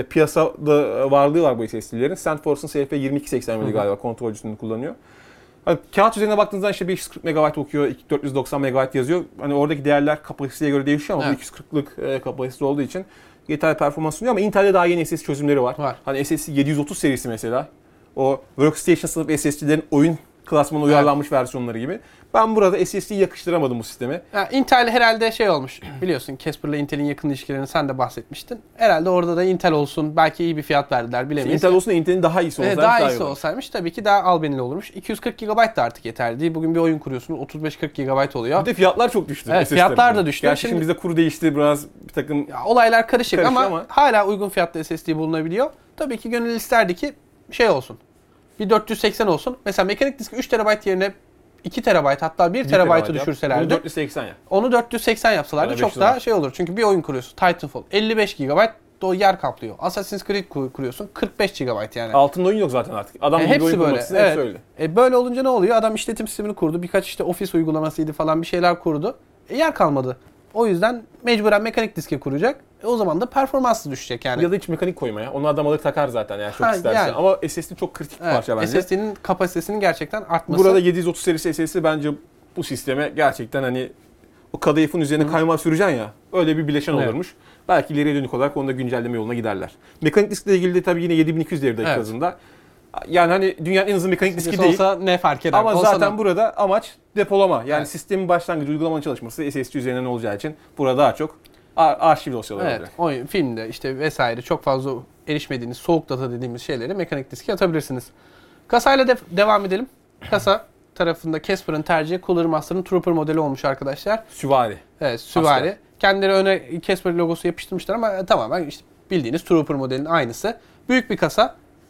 piyasada varlığı var bu SSD'lerin. SandForce'un SF2280 galiba kontrolcüsünü kullanıyor. Hani kağıt üzerine baktığınızda işte 540 MB okuyor, 490 MB yazıyor. Hani oradaki değerler kapasiteye göre değişiyor ama bu 240'lık kapasite olduğu için yeterli performans sunuyor ama Intel'de daha yeni SSD çözümleri var. Hani SSD 730 serisi mesela. O Workstation sınıf SSD'lerin oyun klasmanına uyarlanmış versiyonları gibi. Ben burada SSD'yi yakıştıramadım bu sisteme. Yani Intel herhalde şey olmuş. Biliyorsun Casper'la Intel'in yakın ilişkilerini sen de bahsetmiştin. Herhalde orada da Intel olsun. Belki iyi bir fiyat verdiler, bilemeyiz. Intel olsun da Intel'in daha iyisi olsaymış. Daha iyisi olsaymış tabii ki daha albenili olurmuş. 240 GB da artık yeterli değil. Bugün bir oyun kuruyorsunuz 35-40 GB oluyor. Bir de fiyatlar çok düştü. Evet, fiyatlar da düştü. Gerçi şimdi bizde kuru değişti biraz bir takım... Ya, olaylar karışık ama hala uygun fiyatlı SSD bulunabiliyor. Tabii ki gönül isterdi ki şey olsun. Bir 480 olsun. Mesela mekanik disk 3 TB yerine 2 TB hatta 1 TB'ı düşürselerdi. Onu 480 yap. Onu 480 yapsalardı çok daha şey olur. Çünkü bir oyun kuruyorsun. Titanfall 55 GB o yer kaplıyor. Assassin's Creed kuruyorsun 45 GB yani. Altında oyun yok zaten artık. Adam gibi oyun kurmak istiyor, hepsi öyle. Böyle olunca ne oluyor? Adam işletim sistemini kurdu. Birkaç işte ofis uygulamasıydı falan bir şeyler kurdu. Yer kalmadı. O yüzden mecburen mekanik diske kuracak. O zaman da performansı düşecek yani. Ya da hiç mekanik koymaya. Onu adam alır takar zaten yani çok isterse. Yani. Ama SSD çok kritik bir parça bence. SSD'nin kapasitesinin gerçekten artması. Burada 730 serisi SSD bence bu sisteme gerçekten hani o kadayıfın üzerine kaymağı süreceksin ya. Öyle bir bileşen olurmuş. Belki ileriye dönük olarak onu da güncelleme yoluna giderler. Mekanik diskle ilgili de tabii yine 7200 devir dakika hızında. Yani hani dünyanın en hızlı mekanik diski değil. Olsa ne fark eder? Ama zaten burada amaç depolama. Yani sistemin başlangıcı uygulamanın çalışması SSD üzerinden olacağı için burada daha çok arşiv dosyaları olacak. Oyun, filmde işte vesaire çok fazla erişmediğiniz soğuk data dediğimiz şeyleri mekanik diske atabilirsiniz. Kasayla devam edelim. Kasa tarafında Casper'ın tercihi Cooler Master'ın Trooper modeli olmuş arkadaşlar. Süvari. Evet, süvari. Asker. Kendileri öne Casper logosu yapıştırmışlar ama tamamen işte bildiğiniz Trooper modelinin aynısı. Büyük bir kasa.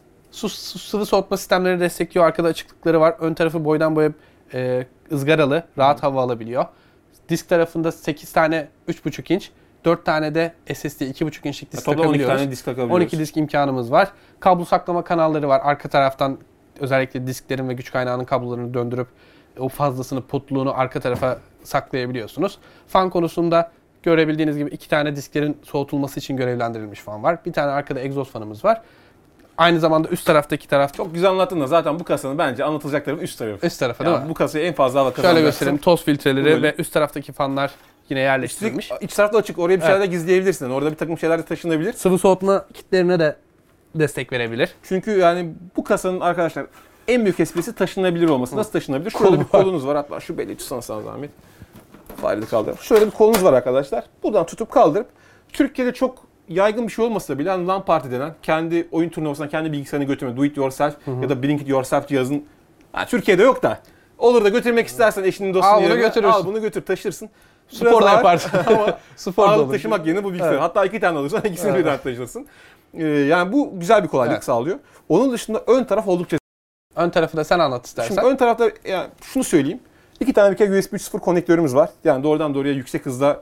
Sıvı soğutma sistemleri destekliyor. Arkada açıklıkları var. Ön tarafı boydan boya ızgaralı. Rahat hava alabiliyor. Disk tarafında 8 tane 3.5 inç. 4 tane de SSD 2.5 inçlik disk takabiliyoruz. 12 tane disk takabiliyoruz. 12 disk imkanımız var. Kablo saklama kanalları var. Arka taraftan özellikle disklerin ve güç kaynağının kablolarını döndürüp o fazlasını, putluğunu arka tarafa saklayabiliyorsunuz. Fan konusunda görebildiğiniz gibi 2 tane disklerin soğutulması için görevlendirilmiş fan var. Bir tane arkada egzoz fanımız var. Aynı zamanda üst taraftaki taraf... Çok güzel anlattın da zaten bu kasanın bence anlatılacakları üst tarafı. Üst tarafı değil mi? Bu kasayı en fazla hava kazanacaksın. Şöyle göstereyim. Toz filtreleri ve üst taraftaki fanlar yine yerleştirilmiş. İç tarafta açık. Oraya bir şeyler de gizleyebilirsin. Yani orada bir takım şeyler de taşınabilir. Sıvı soğutma kitlerine de destek verebilir. Çünkü yani bu kasanın arkadaşlar en büyük esprisi taşınabilir olması. Nasıl taşınabilir? Şurada bir kolunuz var. Hatta şu belli tutsana sana zahmet. Fareyi kaldırıp. Şöyle bir kolunuz var arkadaşlar. Buradan tutup kaldırıp Türkiye'de çok yaygın bir şey olmasa bile hani LAN party denen kendi oyun turnuvasına kendi bilgisayarını götürme, do it yourself ya da bring it yourself cihazın Türkiye'de yok da olur da götürmek istersen eşinin dostunu yerine al bunu götür taşırsın. Spor da yaparsın ama spor da taşımak yerine bu bilgisayarı. Hatta 2 tane alırsan ikisini birden taşırsın. Yani bu güzel bir kolaylık sağlıyor. Onun dışında ön taraf oldukça... Ön tarafı da sen anlat istersen. Şimdi ön tarafta yani şunu söyleyeyim. 2 tane bir kere USB 3.0 konnektörümüz var. Yani doğrudan doğruya yüksek hızda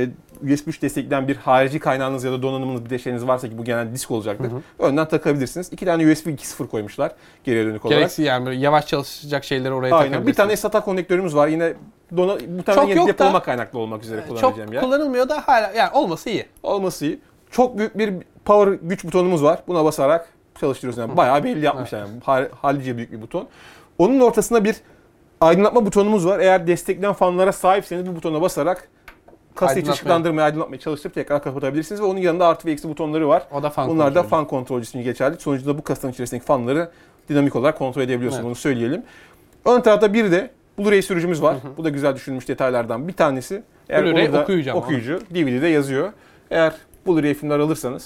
USB 3 destekleyen bir harici kaynağınız ya da donanımınız bir de şeyiniz varsa ki bu genelde disk olacaktır. Önden takabilirsiniz. 2 tane USB 2.0 koymuşlar geriye dönük olarak. Gereksiz yani böyle yavaş çalışacak şeyleri oraya takabilirsiniz. Bir tane SATA konnektörümüz var. Yine bu tane yine depolama kaynaklı olmak üzere kullanacağım çok kullanılmıyor da hala yani olması iyi. Olması iyi. Çok büyük bir power güç butonumuz var. Buna basarak çalıştırıyoruz yani. Bayağı belli yapmış yani. Hallice büyük bir buton. Onun ortasında bir aydınlatma butonumuz var. Eğer destekleyen fanlara sahipseniz bu butona basarak kasayı ışıklandırmaya, aydınlatmaya çalıştırıp tekrar kapatabilirsiniz ve onun yanında artı ve eksi butonları var. O da fan Bunlar da fan kontrolcüsü için geçerli. Sonucunda bu kasanın içerisindeki fanları dinamik olarak kontrol edebiliyorsunuz. Bunu söyleyelim. Ön tarafta bir de Blu-ray sürücümüz var. Bu da güzel düşünülmüş detaylardan bir tanesi. Blu-ray okuyucu. DVD'de yazıyor. Eğer Blu-ray filmler alırsanız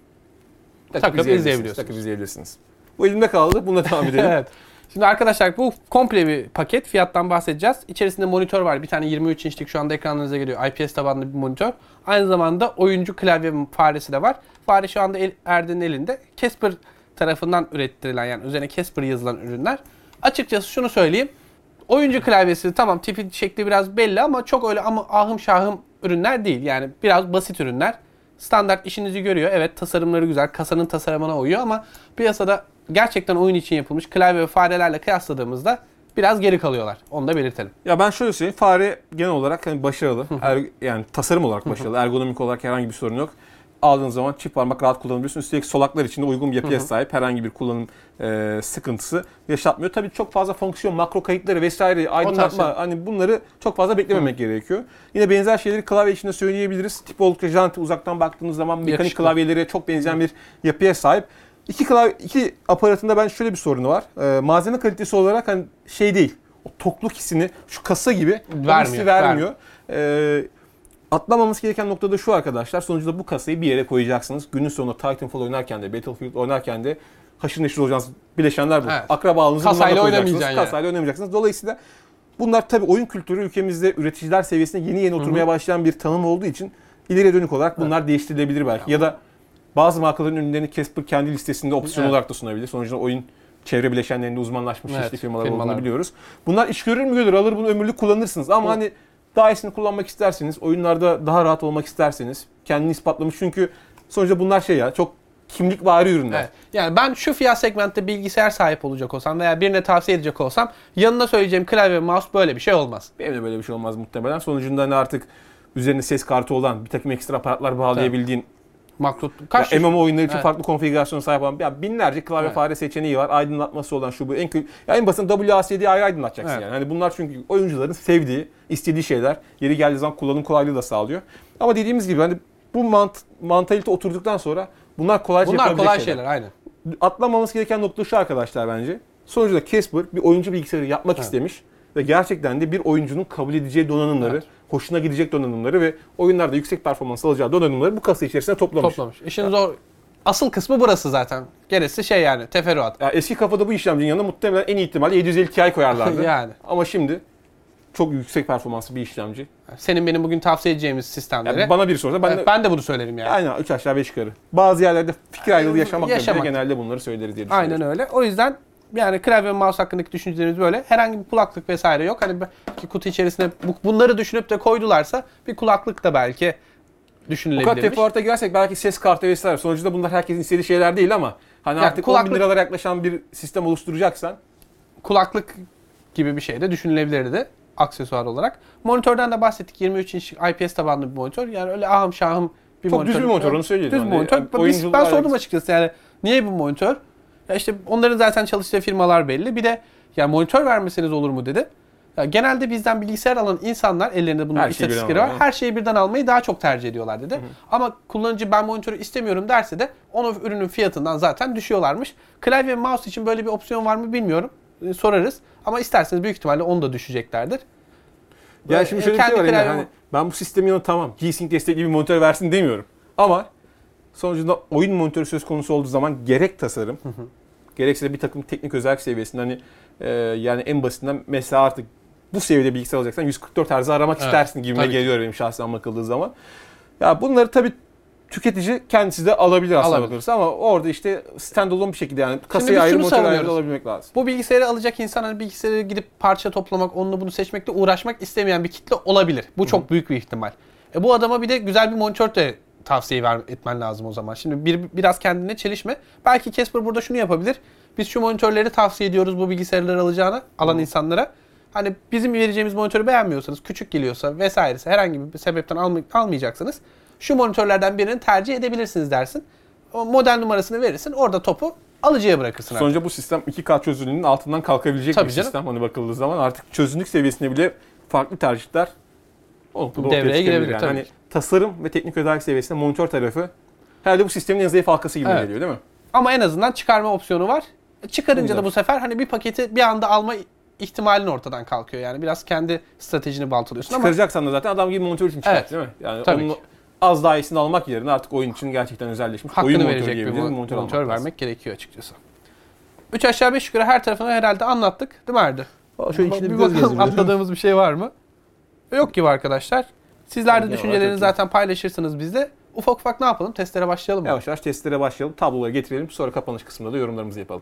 takıp izleyebilirsiniz. Bu elimde kaldı. Bununla devam edelim. Evet. Şimdi arkadaşlar bu komple bir paket. Fiyattan bahsedeceğiz. İçerisinde monitör var. Bir tane 23 inçlik şu anda ekranlarınıza geliyor. IPS tabanlı bir monitör. Aynı zamanda oyuncu klavye faresi de var. Fare şu anda Erdin'in elinde. Casper tarafından ürettirilen yani üzerine Casper yazılan ürünler. Açıkçası şunu söyleyeyim. Oyuncu klavyesi tamam tipi şekli biraz belli ama çok öyle ama ahım şahım ürünler değil. Yani biraz basit ürünler. Standart işinizi görüyor. Evet tasarımları güzel. Kasanın tasarımına uyuyor ama piyasada gerçekten oyun için yapılmış klavye ve farelerle kıyasladığımızda biraz geri kalıyorlar. Onu da belirtelim. Ya ben şöyle söyleyeyim. Fare genel olarak hani başarılı. Yani tasarım olarak başarılı. Ergonomik olarak herhangi bir sorun yok. Aldığınız zaman çift parmak rahat kullanabiliyorsunuz. Üstelik solaklar için de uygun bir yapıya sahip. Herhangi bir kullanım sıkıntısı yaşatmıyor. Tabii çok fazla fonksiyon, makro kayıtları vesaire, aydınlatma, hani bunları çok fazla beklememek gerekiyor. Yine benzer şeyleri klavye içinde söyleyebiliriz. Tip oldukça janti, uzaktan baktığınız zaman mekanik yakışıklı klavyelere çok benzeyen bir yapıya sahip. İki aparatında ben şöyle bir sorunu var. Malzeme kalitesi olarak hani şey değil. O tokluk hissini şu kasa gibi vermiyor. Atlamamız gereken nokta da şu arkadaşlar. Sonuçta bu kasayı bir yere koyacaksınız. Günün sonunda Titanfall oynarken de, Battlefield oynarken de haşır neşir olacağınız bileşenler bu. Evet. Akrabalığınızı kasayla koyacaksınız. oynamayacaksın Kasayla oynamayacaksınız. Dolayısıyla bunlar tabii oyun kültürü ülkemizde üreticiler seviyesinde yeni oturmaya başlayan bir tanım olduğu için ileriye dönük olarak bunlar değiştirilebilir belki. Ya da bazı markaların ürünlerini Casper kendi listesinde opsiyon olarak da sunabilir. Sonuçta oyun çevre bileşenlerinde uzmanlaşmış çeşitli firmalar olduğunu biliyoruz. Bunlar iş görür mü görür, alır bunu ömürlük kullanırsınız. Ama hani daha iyisini kullanmak isterseniz, oyunlarda daha rahat olmak isterseniz, kendini ispatlamış. Çünkü sonuçta bunlar çok kimlikvari ürünler. Evet. Yani ben şu fiyat segmentte bilgisayar sahip olacak olsam veya birine tavsiye edecek olsam yanına söyleyeceğim klavye ve mouse böyle bir şey olmaz. Benim de böyle bir şey olmaz muhtemelen. Sonucunda hani artık üzerinde ses kartı olan, bir takım ekstra aparatlar bağlayabildiğin, makro MMO oyunları için farklı konfigürasyona sahip olan binlerce klavye fare seçeneği var. Aydınlatması olan şu bu. En basit WASD'yi ayrı aydınlatacaksın yani. Hani bunlar çünkü oyuncuların sevdiği, istediği şeyler. Yeri geldiği zaman kullanım kolaylığı da sağlıyor. Ama dediğimiz gibi hani bu mantalite oturduktan sonra bunlar kolayca yapılabilecek kolay şeyler. Aynen. Atlamamız gereken nokta şu arkadaşlar bence. Sonuçta Casper bir oyuncu bilgisayarı yapmak istemiş. Ve gerçekten de bir oyuncunun kabul edeceği donanımları, hoşuna gidecek donanımları ve oyunlarda yüksek performans alacağı donanımları bu kasa içerisine toplamış. İşin zor. Asıl kısmı burası zaten. Gerisi yani teferruat. Ya eski kafada bu işlemcinin yanında muhtemelen en iyi ihtimalle 750 Ti koyarlardı. Yani. Ama şimdi çok yüksek performanslı bir işlemci. Senin benim bugün tavsiye edeceğimiz sistemleri. Yani bana bir sorsa ben de bunu söylerim yani. Aynen 3 aşağı 5 yukarı. Bazı yerlerde fikir ayrılığı yaşamak genelde bunları söyleriz diye düşünüyorum. Aynen öyle. O yüzden yani klavye ve mouse hakkındaki düşüncelerimiz böyle. Herhangi bir kulaklık vesaire yok. Hani kutu içerisine bunları düşünüp de koydularsa bir kulaklık da belki düşünülebilirmiş. O kadar teferruata girersek belki ses kartı vesaire. Sonuçta bunlar herkesin istediği şeyler değil ama hani yani artık 10 bin liralara yaklaşan bir sistem oluşturacaksan kulaklık gibi bir şey de düşünülebilirdi aksesuar olarak. Monitörden de bahsettik. 23 inç IPS tabanlı bir monitör. Yani öyle ahım şahım bir çok monitör. Çok düz bir monitör onu söyleyelim. Düz monitör. Ben sordum açıkçası yani niye bu monitör? Ya işte onların zaten çalıştığı firmalar belli. Bir de ya monitör vermeseniz olur mu dedi. Ya genelde bizden bilgisayar alan insanlar ellerinde bunun istatistikleri var. Her şeyi birden almayı daha çok tercih ediyorlar dedi. Ama kullanıcı ben monitörü istemiyorum derse de onun ürünün fiyatından zaten düşüyorlarmış. Klavye ve mouse için böyle bir opsiyon var mı bilmiyorum. Sorarız. Ama isterseniz büyük ihtimalle onu da düşeceklerdir. Ya şimdi şöyle bir şey var yani hani ben bu sistemin yanına tamam G-Sync destekli bir monitör versin demiyorum. Ama sonucunda oyun monitörü söz konusu olduğu zaman gerek tasarım, gerekse de bir takım teknik özellik seviyesinde hani yani en basitinden mesela artık bu seviyede bilgisayar alacaksan 144 Hz aramak istersin gibime geliyor benim şahsen bakıldığı zaman. Ya bunları tabii tüketici kendisi de alabilir aslında bakılırsa ama orada işte standalone bir şekilde yani kasaya ayrı monitör ayrı alabilmek lazım. Bu bilgisayarı alacak insan hani bilgisayarı gidip parça toplamak, onunla bunu seçmekle uğraşmak istemeyen bir kitle olabilir. Bu çok büyük bir ihtimal. Bu adama bir de güzel bir monitör de tavsiye etmen lazım o zaman. Şimdi biraz kendine çelişme. Belki Casper burada şunu yapabilir. Biz şu monitörleri tavsiye ediyoruz bu bilgisayarları alan insanlara. Hani bizim vereceğimiz monitörü beğenmiyorsanız, küçük geliyorsa vesairese herhangi bir sebepten almayacaksınız. Şu monitörlerden birini tercih edebilirsiniz dersin. O model numarasını verirsin. Orada topu alıcıya bırakırsın. Sonuçta bu sistem 2K çözünürlüğünün altından kalkabilecek bir sistem. Hani bakıldığı zaman artık çözünürlük seviyesinde bile farklı tercihler devreye girebilir. Yani. Hani tasarım ve teknik özellik seviyesinde monitör tarafı herhalde bu sistemin en zayıf halkası gibi geliyor değil mi? Ama en azından çıkarma opsiyonu var. Çıkarınca da bu sefer hani bir paketi bir anda alma ihtimalin ortadan kalkıyor. Yani biraz kendi stratejini baltalıyorsun ama çıkaracaksan da zaten adam gibi monitör için çıkart değil mi? Yani onun az daha iyisini almak yerine artık oyun için gerçekten özelleşmiş hakkını oyun verecek bir monitör vermek gerekiyor açıkçası. 3 aşağı 5 yukarı her tarafını herhalde anlattık değil mi Erdi? Şöyle içinde bir bakalım atladığımız bir şey var mı? Yok gibi arkadaşlar. Sizler de düşüncelerinizi zaten paylaşırsınız bizle. Ufak ufak ne yapalım? Testlere başlayalım mı? Yavaş yavaş testlere başlayalım. Tabloları getirelim. Sonra kapanış kısmında da yorumlarımızı yapalım.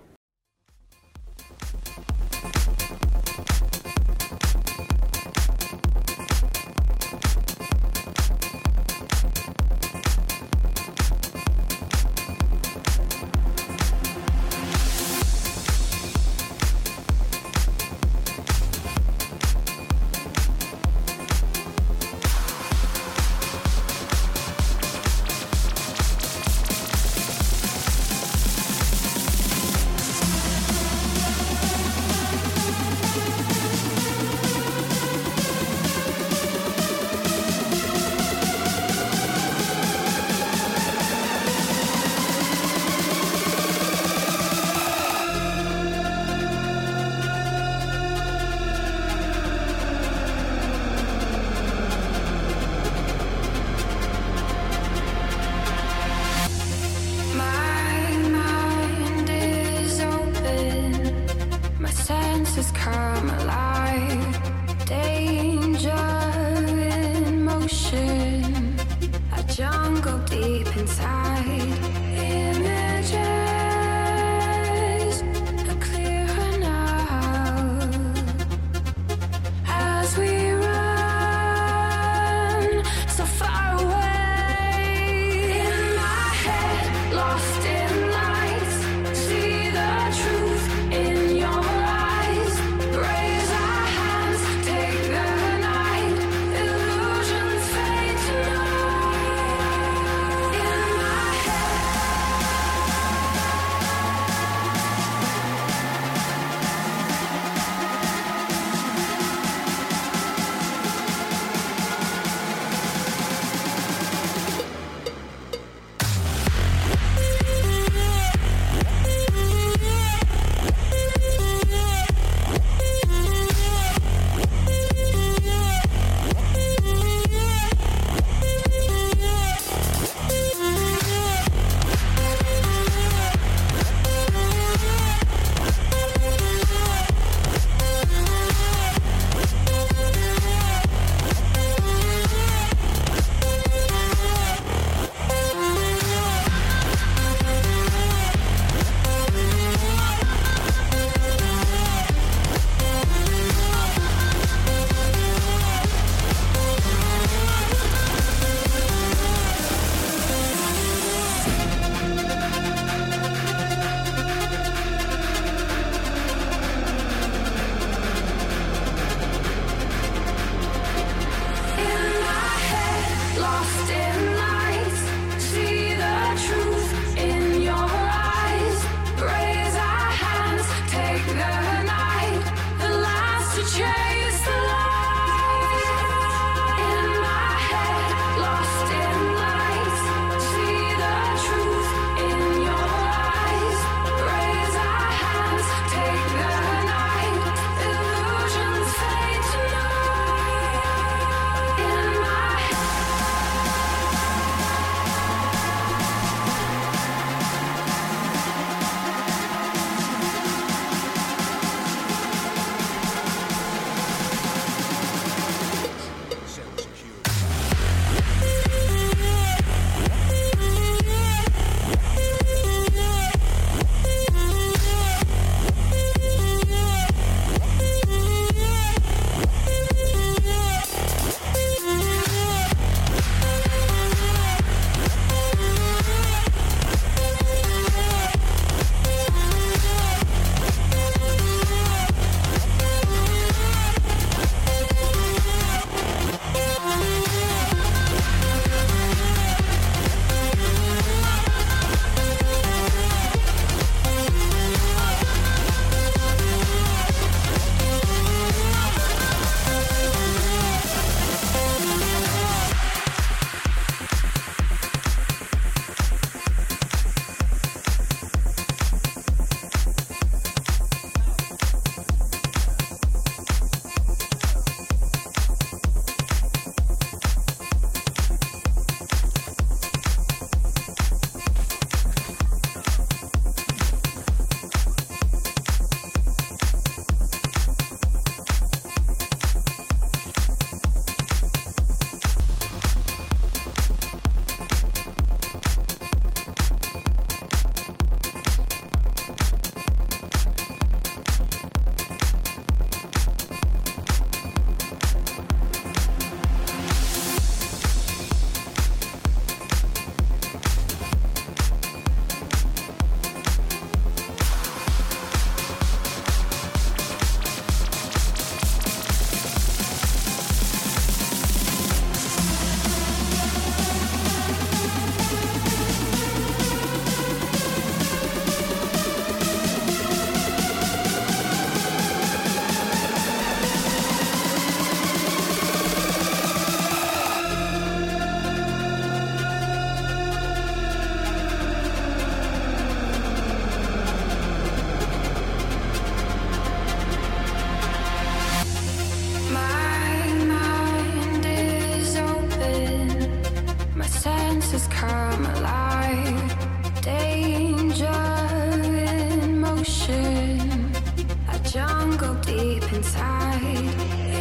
has come alive. Danger in motion, a jungle deep inside.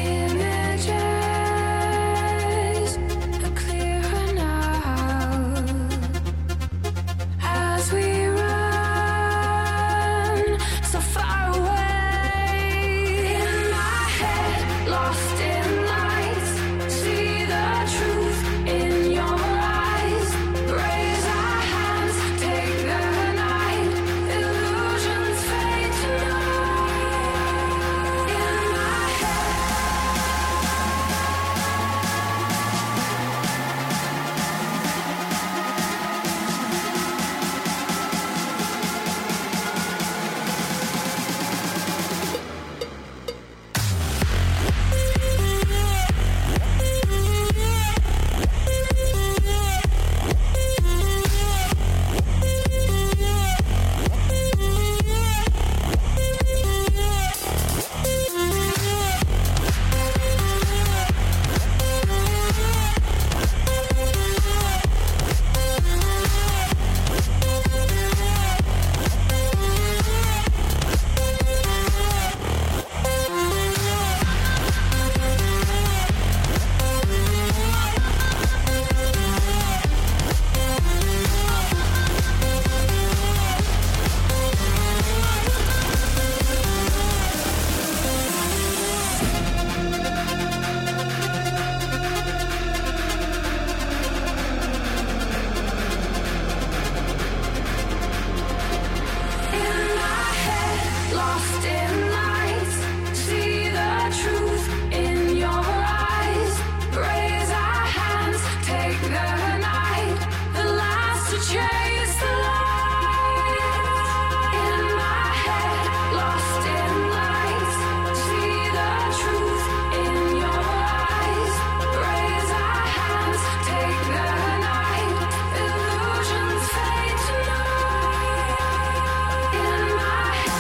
Images are clearer now as we run so far away. In my head, lost in lights, see the truth in your eyes. Raise our hands, take the night. Illusions fade tonight. In my head. Lost in lights, see the truth in your eyes. Raise our hands, take the night, the last to chase the light. In my head, lost in lights, see the truth in your eyes. Raise our hands, take the night, illusions fade tonight. In my head.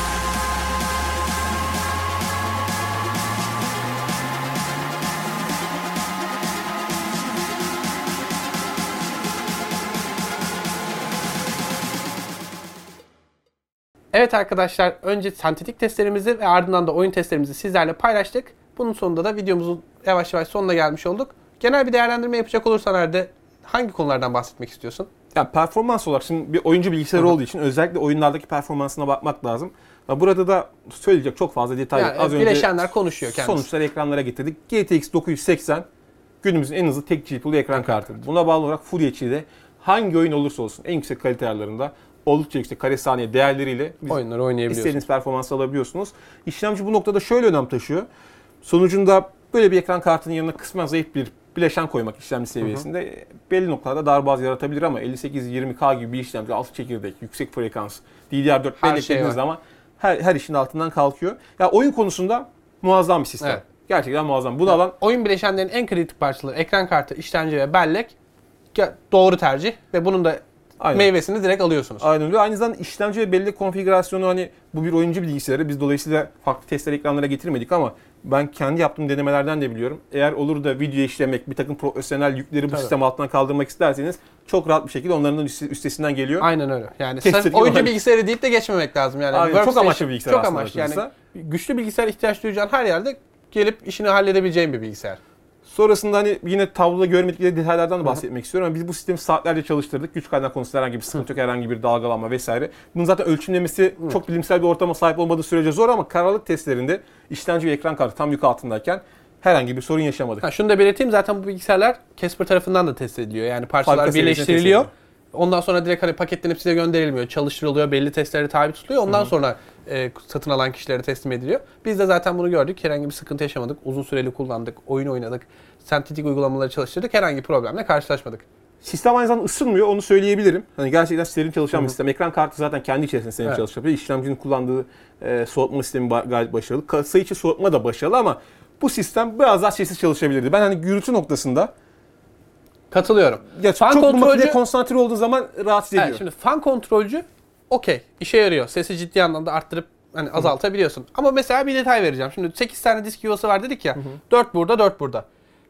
Evet arkadaşlar, önce sentetik testlerimizi ve ardından da oyun testlerimizi sizlerle paylaştık. Bunun sonunda da videomuzun yavaş yavaş sonuna gelmiş olduk. Genel bir değerlendirme yapacak olursan Erde, hangi konulardan bahsetmek istiyorsun? Yani performans olarak şimdi bir oyuncu bilgisayarı olduğu için özellikle oyunlardaki performansına bakmak lazım. Burada da söyleyecek çok fazla detay yok. Yani bileşenler konuşuyor kendisi. Sonuçları ekranlara getirdik. GTX 980 günümüzün en hızlı tek GPU'lu ekran kartı. Buna bağlı olarak Full HD'de hangi oyun olursa olsun en yüksek kalite ayarlarında oldukça yüksek kare saniye değerleriyle oyunları oynayabiliyorsunuz. İstediğiniz performansı alabiliyorsunuz. İşlemci bu noktada şöyle önem taşıyor. Sonucunda böyle bir ekran kartının yanına kısmen zayıf bir bileşen koymak işlemci seviyesinde belli noktalarda darbaz yaratabilir ama 58-20K gibi bir işlemci, 6 çekirdek, yüksek frekans, DDR4 eklediğiniz zaman her işin altından kalkıyor. Ya oyun konusunda muazzam bir sistem. Evet. Gerçekten muazzam. Bunu alan oyun bileşenlerinin en kritik parçaları ekran kartı, işlemci ve bellek doğru tercih ve bunun da meyvesini direkt alıyorsunuz. Aynen öyle. Aynı zamanda işlemci ve bellek konfigürasyonu, hani bu bir oyuncu bilgisayarı. Biz dolayısıyla farklı testler ekranlara getirmedik ama ben kendi yaptığım denemelerden de biliyorum. Eğer olur da video işlemek, bir takım profesyonel yükleri bu sistem altından kaldırmak isterseniz çok rahat bir şekilde onların üstesinden geliyor. Aynen öyle. Yani sırf oyuncu bilgisayarı deyip de geçmemek lazım. Yani aynen, çok amaçlı bir bilgisayar çok amaçlı. Yani güçlü bilgisayar ihtiyaç duyacağın her yerde gelip işini halledebileceğin bir bilgisayar. Sonrasında hani yine tabloda görmedikleri detaylardan da bahsetmek istiyorum ama biz bu sistemi saatlerce çalıştırdık. Güç kaynak konusunda herhangi bir sıkıntı yok, herhangi bir dalgalanma vesaire. Bunun zaten ölçümlemesi çok bilimsel bir ortama sahip olmadığı sürece zor ama kararlılık testlerinde işlemci ve ekran kartı tam yük altındayken herhangi bir sorun yaşamadık. Şunu da belirteyim, zaten bu bilgisayarlar Casper tarafından da test ediliyor. Yani parçalar birleştiriliyor. Ondan sonra direkt hani paketlenip size gönderilmiyor, çalıştırılıyor, belli testlere tabi tutuluyor. Ondan sonra satın alan kişilere teslim ediliyor. Biz de zaten bunu gördük. Herhangi bir sıkıntı yaşamadık. Uzun süreli kullandık, oyun oynadık, sentetik uygulamaları çalıştırdık. Herhangi bir problemle karşılaşmadık. Sistem aynı zamanda ısınmıyor, onu söyleyebilirim. Hani gerçekten serin çalışan bir sistem. Ekran kartı zaten kendi içerisinde serin çalışabiliyor. İşlemcinin kullandığı soğutma sistemi gayet başarılı. Kasa içi soğutma da başarılı ama bu sistem biraz daha sessiz çalışabilirdi. Ben hani gürültü noktasında katılıyorum. Ya fan çok kontrolcü konsantre olduğu zaman rahatsız ediyor. Evet, şimdi fan kontrolcü okey, işe yarıyor. Sesi ciddi anlamda arttırıp hani azaltabiliyorsun. Ama mesela bir detay vereceğim. Şimdi 8 tane disk yuvası var dedik ya. 4 burada, 4 burada. Şimdi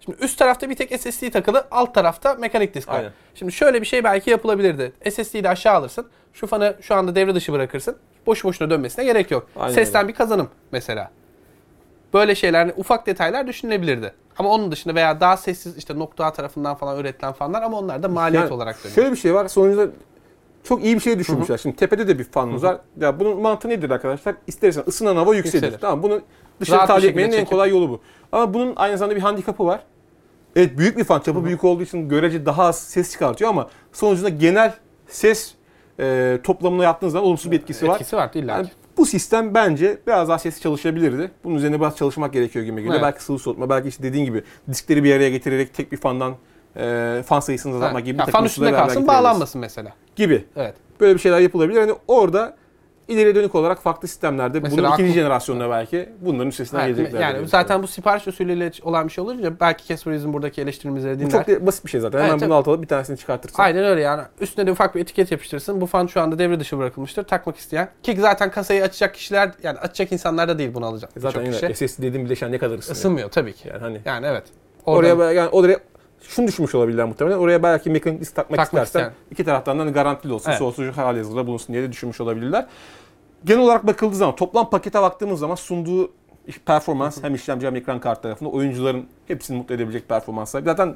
Şimdi üst tarafta bir tek SSD takılı, alt tarafta mekanik disk var. Aynen. Şimdi şöyle bir şey belki yapılabilirdi. SSD'yi de aşağı alırsın. Şu fanı şu anda devre dışı bırakırsın. Boşu boşuna dönmesine gerek yok. Aynen Sesten öyle. bir kazanım mesela. Böyle şeyler, ufak detaylar düşünülebilirdi. Ama onun dışında veya daha sessiz işte Nokta tarafından falan üretilen fanlar ama onlar da maliyet Yani olarak dönüyor. şöyle bir şey var. Sonuçta çok iyi bir şey düşünmüşler. Şimdi tepede de bir fanımız var. Ya bunun mantığı nedir arkadaşlar? İstersen ısınan hava yükselir. Yükselir. Tamam, bunu dışarı Rahat bir tahliye şekilde etmenin en çekip- kolay yolu bu. Ama bunun aynı zamanda bir handikapı var. Evet, büyük bir fan, çapı büyük olduğu için görece daha az ses çıkartıyor ama sonucunda genel ses toplamına yaptığınız zaman olumsuz bir etkisi var. Etkisi var illa Yani ki. bu sistem bence biraz daha sesli çalışabilirdi. Bunun üzerine biraz çalışmak gerekiyor gibi geliyor. Evet. Belki sıvı soğutma, belki işte dediğin gibi diskleri bir araya getirerek tek bir fandan fan sayısını azaltmak gibi bir Ya, takım fan usulleri üstünde beraber kalsın, getirebiliriz. bağlanmasın mesela. Gibi. Evet. Böyle bir şeyler yapılabilir. Hani orada ileriye dönük olarak farklı sistemlerde Mesela bunun ikinci aklı- jenerasyonda belki bunların üstesinden Evet, gelecekler. yani zaten bu sipariş usulüyle olan bir şey olunca belki Casperizm buradaki eleştirimizleri bu dinler. çok da basit bir şey zaten. Hemen Evet, bunu alt alıp bir tanesini çıkartırsın. Aynen öyle yani. Üstüne de ufak bir etiket yapıştırırsın. Bu fan şu anda devre dışı bırakılmıştır. Takmak isteyen. Ki zaten kasayı açacak kişiler, yani açacak insanlar da değil bunu alacak. Zaten Birçok yine kişi. SSD dediğim bileşen ne kadar ısınıyor. Isınmıyor tabii ki. Yani hani Yani evet. oraya şunu düşünmüş olabilirler muhtemelen. Oraya belki mekanik disk takmak Takmak istersen isteyen. iki taraftan da hani garantili olsun, Evet. sonsuzluk hali hazırda bulunsun diye de düşünmüş olabilirler. Genel olarak bakıldığı zaman, toplam pakete baktığımız zaman sunduğu performans hem işlemci hem ekran kartı tarafında oyuncuların hepsini mutlu edebilecek performans sahibi. Zaten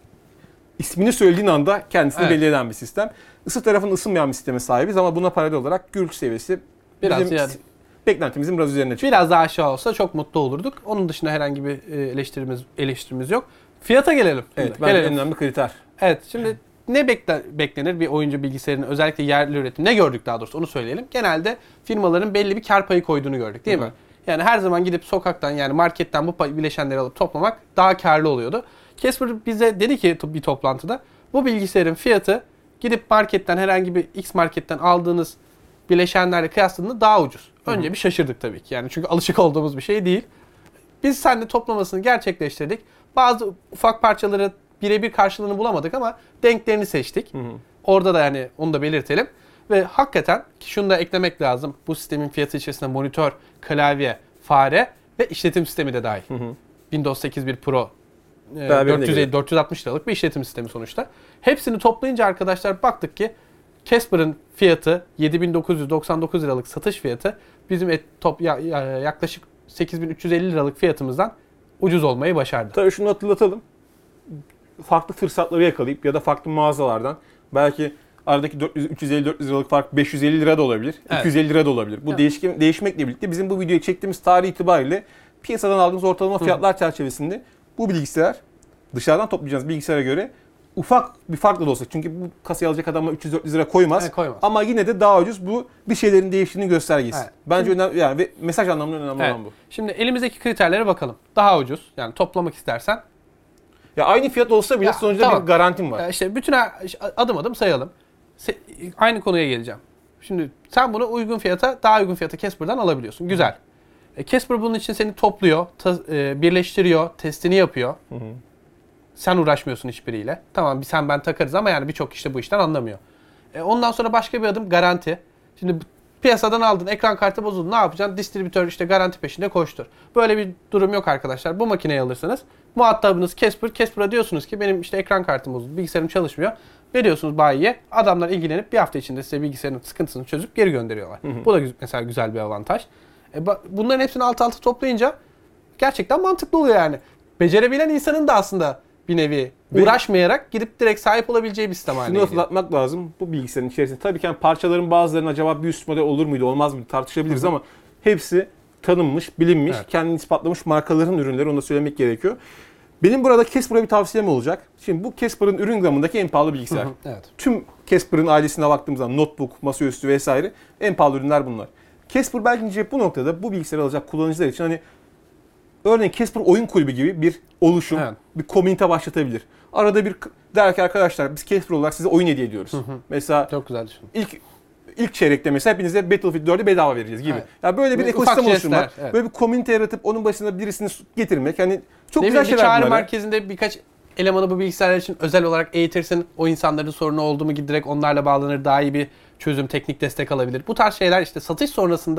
ismini söylediğin anda kendisini Evet. belli eden bir sistem. Isı tarafının ısınmayan bir sisteme sahibiz ama buna paralel olarak gürültü seviyesi Biraz bizim yani. beklentimizin biraz üzerine çıktı. Biraz daha aşağı olsa çok mutlu olurduk. Onun dışında herhangi bir eleştirimiz yok. Fiyata gelelim. Evet, Şimdi. bence en Gelelim. önemli kriter. Evet, şimdi ne beklenir bir oyuncu bilgisayarının, özellikle yerli üretim? Ne gördük daha doğrusu onu söyleyelim. Genelde firmaların belli bir kar payı koyduğunu gördük değil Hı hı. mi? Yani her zaman gidip sokaktan, yani marketten bu bileşenleri alıp toplamak daha karlı oluyordu. Casper bize dedi ki bir toplantıda, bu bilgisayarın fiyatı gidip marketten, herhangi bir X marketten aldığınız bileşenlerle kıyasladığında daha ucuz. Önce bir şaşırdık tabii ki. Yani çünkü alışık olduğumuz bir şey değil. Biz seninle toplamasını gerçekleştirdik. Bazı ufak parçaları birebir karşılığını bulamadık ama denklerini seçtik. Orada da yani onu da belirtelim. Ve hakikaten ki şunu da eklemek lazım. Bu sistemin fiyatı içerisinde monitör, klavye, fare ve işletim sistemi de dahil. Windows 8.1 Pro Beraberinde 460 liralık bir işletim sistemi sonuçta. Hepsini toplayınca arkadaşlar baktık ki Casper'ın fiyatı 7.999 liralık satış fiyatı bizim yaklaşık 8.350 liralık fiyatımızdan ucuz olmayı başardı. Tabii şunu hatırlatalım. Farklı fırsatları yakalayıp ya da farklı mağazalardan belki aradaki 350-400 liralık fark 550 lira da olabilir, Evet. 250 lira da olabilir. Bu Evet. değişmekle birlikte bizim bu videoyu çektiğimiz tarih itibariyle piyasadan aldığımız ortalama fiyatlar çerçevesinde bu bilgisayar dışarıdan toplayacağınız bilgisayara göre ufak bir farklı da olsa, çünkü bu kasayı alacak adamlar 300-400 lira koymaz. Evet, koymaz. Ama yine de daha ucuz, bu bir şeylerin değiştiğini göstergesi. Evet. Bence önemli, yani ve mesaj anlamında önemli Evet. olan bu. Şimdi elimizdeki kriterlere bakalım. Daha ucuz, yani toplamak istersen. Ya aynı fiyat olsa bile Ya, sonuçta tamam. bir garantim var. İşte bütün adım adım sayalım. Aynı konuya geleceğim. Şimdi sen bunu daha uygun fiyata Casper'dan alabiliyorsun. Güzel. Casper bunun için seni topluyor, birleştiriyor, testini yapıyor. Sen uğraşmıyorsun hiçbiriyle. Tamam, sen ben takarız ama yani birçok kişi de bu işten anlamıyor. Ondan sonra başka bir adım garanti. Şimdi piyasadan aldın, ekran kartı bozuldu, ne yapacaksın? Distribütör işte garanti peşinde koştur. Böyle bir durum yok arkadaşlar. Bu makineyi alırsanız muhatabınız Casper. Casper'a diyorsunuz ki benim işte ekran kartım bozuldu, bilgisayarım çalışmıyor. Veriyorsunuz bayiye. Adamlar ilgilenip bir hafta içinde size bilgisayarın sıkıntısını çözüp geri gönderiyorlar. Bu da mesela güzel bir avantaj. Bunların hepsini alt alta toplayınca gerçekten mantıklı oluyor yani. Becerebilen insanın da aslında bir nevi uğraşmayarak gidip direkt sahip olabileceği bir sistem haline Şunu geliyor. hatırlatmak lazım. Bu bilgisayarın içerisinde tabii ki parçaların bazılarının acaba bir üst model olur muydu, olmaz mıydı tartışabiliriz ama hepsi tanınmış, bilinmiş, Evet. kendini ispatlamış markaların ürünleri, onu da söylemek gerekiyor. Benim burada Casper'a bir tavsiyem olacak. Şimdi bu Casper'ın ürün gamındaki en pahalı bilgisayar. Evet. Tüm Casper'ın ailesine baktığımız zaman notebook, masaüstü vesaire en pahalı ürünler bunlar. Casper belki bu noktada bu bilgisayarı alacak kullanıcılar için hani örneğin Casper oyun kulübü gibi bir oluşum, Evet. bir komünite başlatabilir. Arada bir der ki arkadaşlar biz Casper olarak size oyun hediye ediyoruz. Mesela Çok güzel düşün. ilk çeyrekte mesela hepinize Battlefield 4'ü bedava vereceğiz gibi. Evet. Ya böyle bir Ufak ekosistem jestler, oluşturmak, evet. böyle bir komünite yaratıp onun başına birisini getirmek, hani çok Ne güzel bileyim, bir şeyler çağrı bunlar. merkezinde birkaç elemanı bu bilgisayarlar için özel olarak eğitirsin. O insanların sorunu oldu mu direkt onlarla bağlanır, daha iyi bir çözüm, teknik destek alabilir. Bu tarz şeyler işte satış sonrasında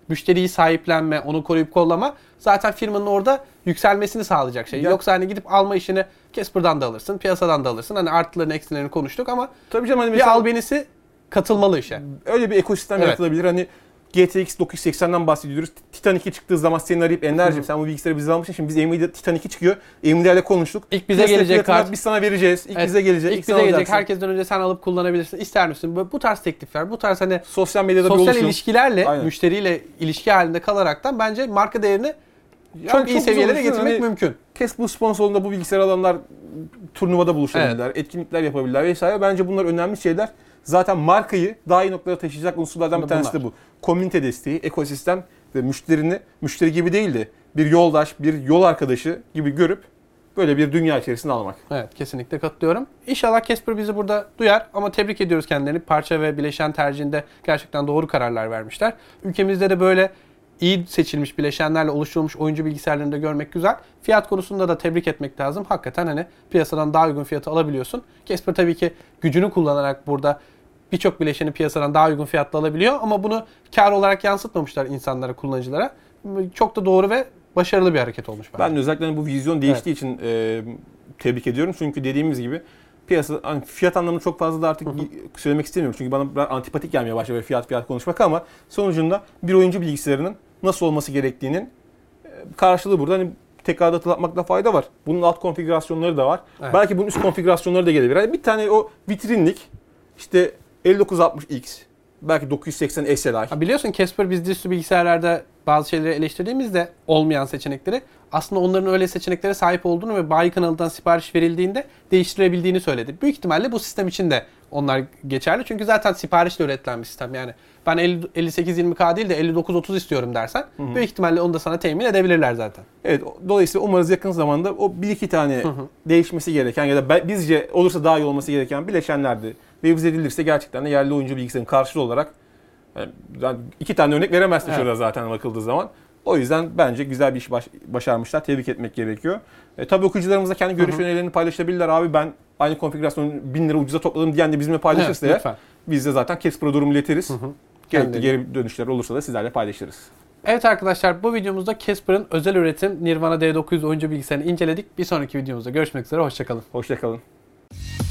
müşteriyi sahiplenme, onu koruyup kollama zaten firmanın orada yükselmesini sağlayacak şey. Ya- Yoksa hani gidip alma işini Casper'dan da alırsın, piyasadan da alırsın. Hani artılarını eksilerini konuştuk ama Tabii canım hani bir mesela albenisi katılmalı işe. öyle bir ekosistem Evet. yaratılabilir. Hani GTX 980'den bahsediyoruz. Titan 2 çıktığı zaman seni arayıp Ender'cim sen bu bilgisayarı bize almışsın. Şimdi biz Nvidia Titan 2 çıkıyor. Nvidia'yla konuştuk. İlk bize Piyasa gelecek fiyatına kart. Biz sana vereceğiz. İlk Evet, bize gelecek. İlk sen bize gelecek. alacaksın. Herkesten önce sen alıp kullanabilirsin. İster misin? Bu tarz teklifler, bu tarz hani Sosyal medyada bir sosyal oluşum. ilişkilerle, Aynen. müşteriyle ilişki halinde kalaraktan bence marka değerini Yani çok iyi güzel seviyelere olmuş. getirmek Hani mümkün. Casper sponsorluğunda bu bilgisayar alanlar turnuvada buluşabilirler, etkinlikler yapabilirler vesaire. Bence bunlar önemli şeyler. Zaten markayı daha iyi noktalara taşıyacak unsurlardan bir tanesi de bu. Komünite desteği, ekosistem ve müşterini müşteri gibi değil de bir yoldaş, bir yol arkadaşı gibi görüp böyle bir dünya içerisine almak. Evet, kesinlikle katılıyorum. İnşallah Casper bizi burada duyar ama tebrik ediyoruz kendilerini. Parça ve bileşen tercihinde gerçekten doğru kararlar vermişler. Ülkemizde de böyle iyi seçilmiş bileşenlerle oluşturulmuş oyuncu bilgisayarlarını da görmek güzel. Fiyat konusunda da tebrik etmek lazım. Hakikaten hani piyasadan daha uygun fiyatı alabiliyorsun. Casper tabii ki gücünü kullanarak burada birçok bileşeni piyasadan daha uygun fiyatla alabiliyor ama bunu kar olarak yansıtmamışlar insanlara, kullanıcılara. Çok da doğru ve başarılı bir hareket olmuş bence. Ben de özellikle bu vizyon değiştiği için tebrik ediyorum. Çünkü dediğimiz gibi piyasa hani fiyat anlamında çok fazla da artık söylemek istemiyorum. Çünkü bana biraz antipatik gelmeye başladı böyle fiyat konuşmak ama sonucunda bir oyuncu bilgisayarının nasıl olması gerektiğinin karşılığı burada. Hani tekrar hatırlatmakta fayda var. Bunun alt konfigürasyonları da var. Evet. Belki bunun üst konfigürasyonları da gelebilir. Yani bir tane o vitrinlik işte 5960X, belki 980 SLI. Ha, biliyorsun Casper biz dizüstü bilgisayarlarda bazı şeyleri eleştirdiğimizde olmayan seçenekleri aslında onların öyle seçeneklere sahip olduğunu ve bayi kanalından sipariş verildiğinde değiştirebildiğini söyledi. Büyük ihtimalle bu sistem için de onlar geçerli. Çünkü zaten siparişle üretilen bir sistem. Yani ben 5820K değil de 5930 istiyorum dersen büyük ihtimalle onu da sana temin edebilirler zaten. Evet, dolayısıyla umarız yakın zamanda o bir iki tane değişmesi gereken ya da bizce olursa daha iyi olması gereken bileşenler de revize edilirse gerçekten de yerli oyuncu bilgisayarın karşılığı olarak yani iki tane örnek veremezsin şurada zaten bakıldığı zaman. O yüzden bence güzel bir iş başarmışlar. Tebrik etmek gerekiyor. Tabii okuyucularımız da kendi görüş önerilerini paylaşabilirler. Abi ben aynı konfigürasyonu 1000 lira ucuza topladım diyen de bizimle paylaşırsa Evet, eğer lütfen. biz de zaten Casper'a durumu iletiriz. Gerekli Kendileri. geri dönüşler olursa da sizlerle paylaşırız. Evet arkadaşlar, bu videomuzda Casper'ın özel üretim Nirvana D900 oyuncu bilgisayarını inceledik. Bir sonraki videomuzda görüşmek üzere. Hoşçakalın. Hoşça kalın.